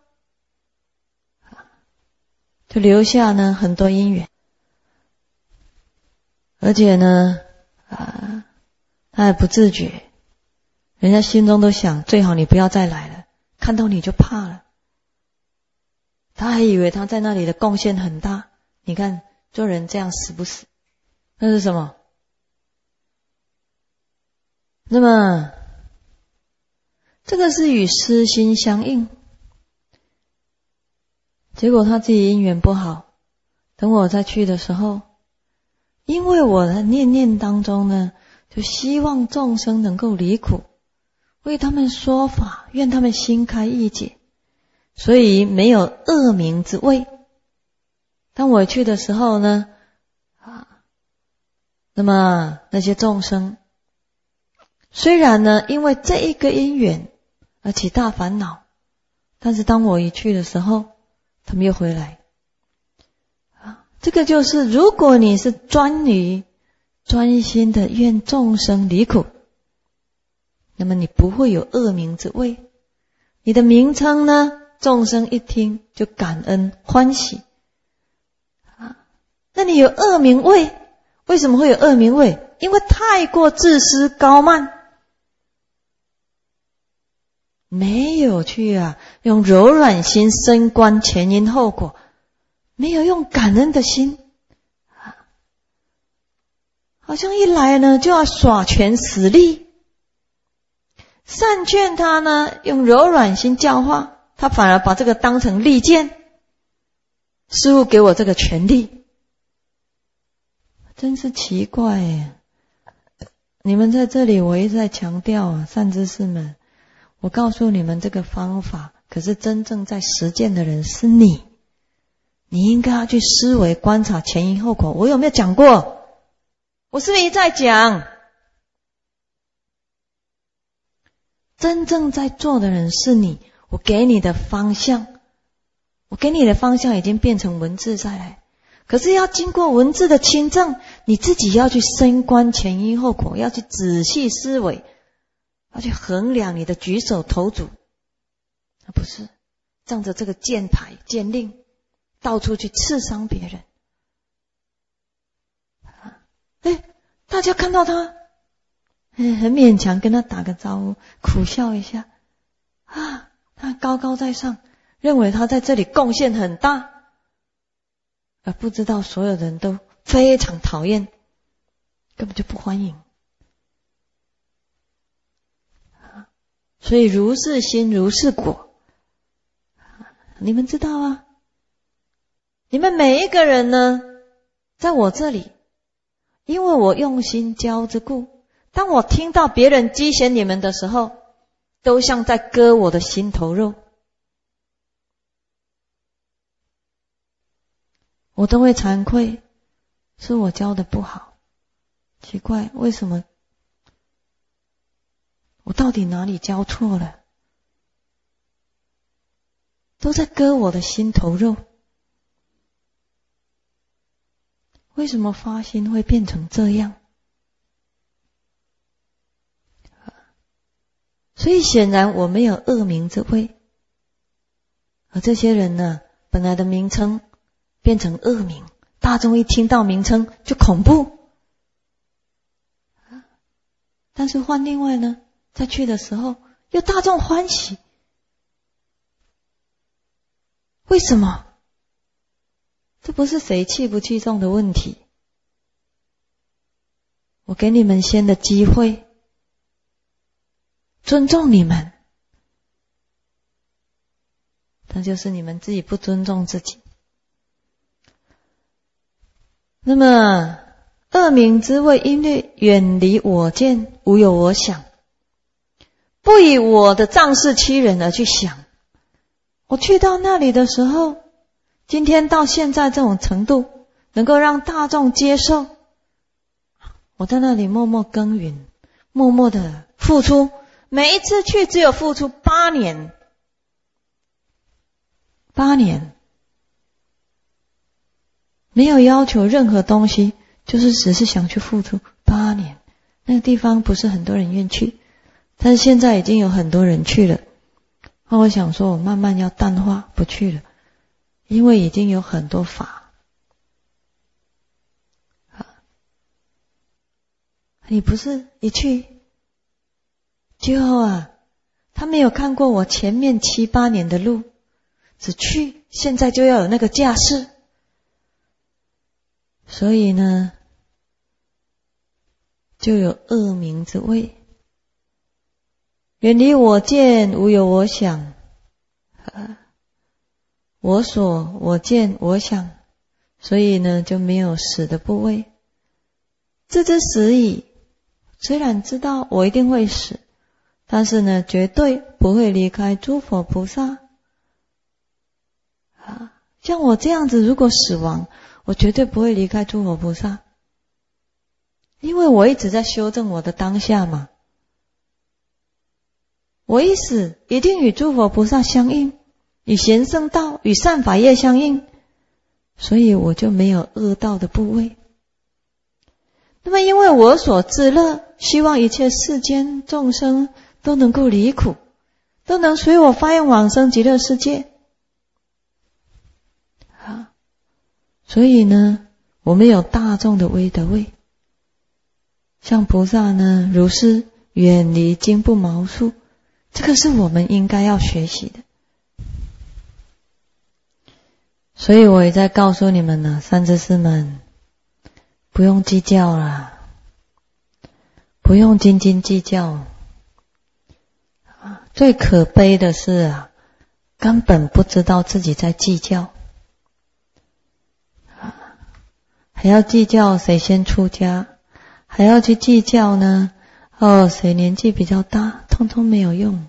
就留下呢很多因缘，而且呢他还不自觉，人家心中都想最好你不要再来了，看到你就怕了。他还以为他在那里的贡献很大，你看做人这样死不死？那是什么？那么这个是与私心相应，结果他自己因缘不好，等我再去的时候，因为我的念念当中呢就希望众生能够离苦，为他们说法，愿他们心开意解，所以没有恶名之谓。当我去的时候呢那么那些众生虽然呢因为这一个因缘而起大烦恼，但是当我一去的时候，他们又回来这个就是如果你是专心的愿众生离苦，那么你不会有恶名之谓，你的名称呢众生一听就感恩欢喜那你有恶名位，为什么会有恶名位？因为太过自私高慢，没有去用柔软心深观前因后果，没有用感恩的心好像一来呢就要耍权使力，善劝他呢用柔软心教化，他反而把这个当成利剑，师父给我这个权利，真是奇怪耶。你们在这里我一直在强调善知识们，我告诉你们这个方法，可是真正在实践的人是你应该要去思维观察前因后果。我有没有讲过？我是不是一再讲？真正在做的人是你，我给你的方向已经变成文字再来，可是要经过文字的亲证，你自己要去深观前因后果，要去仔细思维，要去衡量你的举手投足，不是仗着这个剑牌剑令到处去刺伤别人大家看到他很勉强跟他打个招呼，苦笑一下他高高在上，认为他在这里贡献很大，而不知道所有人都非常讨厌，根本就不欢迎所以如是心如是果你们知道你们每一个人呢在我这里，因为我用心教之故，当我听到别人讥嫌你们的时候，都像在割我的心头肉，我都会惭愧，是我教的不好，奇怪为什么我到底哪里教错了，都在割我的心头肉，为什么发心会变成这样？ 所以显然我没有恶名之谓，而这些人呢，本来的名称变成恶名，大众一听到名称就恐怖。但是换另外呢，再去的时候又大众欢喜。为什么？这不是谁器不器重的问题。我给你们先的机会，尊重你们，那就是你们自己不尊重自己。那么恶名之谓，因为远离我见，无有我想，不以我的仗势欺人而去想。我去到那里的时候，今天到现在这种程度，能够让大众接受，我在那里默默耕耘，默默的付出，每一次去只有付出8年，8年，没有要求任何东西，就是只是想去付出8年。那个地方不是很多人愿去，但是现在已经有很多人去了。那我想说，我慢慢要淡化，不去了，因为已经有很多法。你不是一去就他没有看过我前面7、8年的路，只去现在就要有那个架势，所以呢就有恶名之谓。远离我见，无有我想，我所、我见、我想，所以呢就没有死的部位。自知死矣，虽然知道我一定会死，但是呢绝对不会离开诸佛菩萨。像我这样子如果死亡，我绝对不会离开诸佛菩萨，因为我一直在修正我的当下嘛。我一死一定与诸佛菩萨相应，与贤圣道、与善法业相应，所以我就没有恶道的部位。那么因为我所自乐，希望一切世间众生都能够离苦，都能随我发愿往生极乐世界。所以呢我们有大众的威德位，像菩萨呢如是远离经不毛数，这个是我们应该要学习的。所以我也在告诉你们呢，善知识们，不用计较啦，不用斤斤计较。最可悲的是根本不知道自己在计较，还要计较谁先出家，还要去计较呢谁年纪比较大，通通没有用。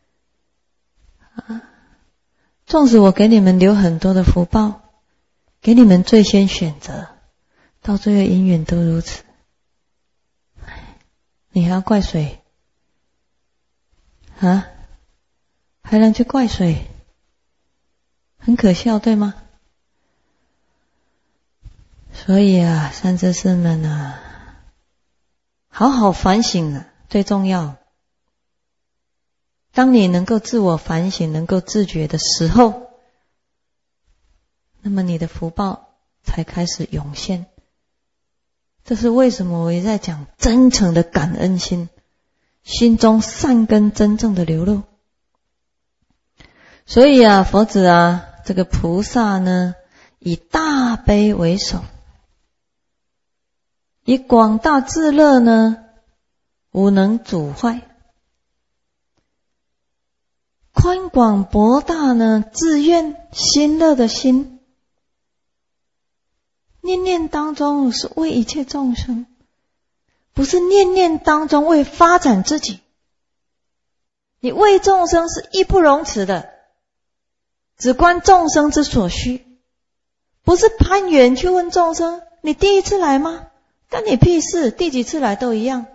纵使我给你们留很多的福报，给你们最先选择，到最后因缘都如此，你还要怪谁还能去怪谁？很可笑，对吗？所以善知识们好好反省了，最重要。当你能够自我反省，能够自觉的时候，那么你的福报才开始涌现。这是为什么我也在讲真诚的感恩心，心中善根真正的流露。所以佛子这个菩萨呢，以大悲为首，以广大自乐呢，无能阻坏。宽广博大呢，自愿心乐的心，念念当中是为一切众生，不是念念当中为发展自己。你为众生是义不容辞的，只观众生之所需，不是攀缘去问众生你第一次来吗？干你屁事，第几次来都一样。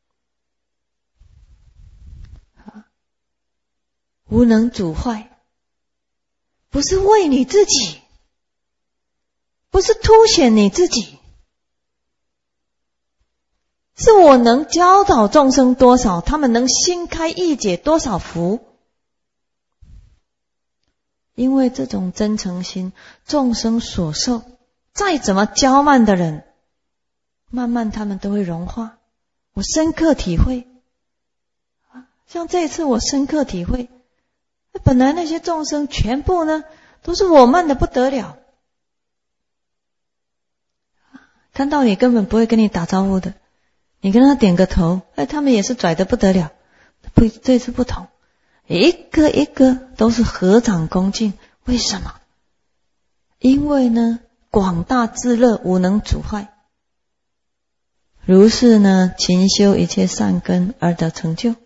无能阻坏，不是为你自己，不是凸显你自己， 是我能教导众生多少，他们能心开意解多少福。因为这种真诚心，众生所受，再怎么骄慢的人，慢慢他们都会融化。我深刻体会，像这一次我深刻体会，本来那些众生全部呢都是我慢的不得了，看到你根本不会跟你打招呼的，你跟他点个头，他们也是拽得不得了。不，这次不同，一个一个都是合掌恭敬。为什么？因为呢，广大智乐无能阻坏，如是呢，勤修一切善根而得成就。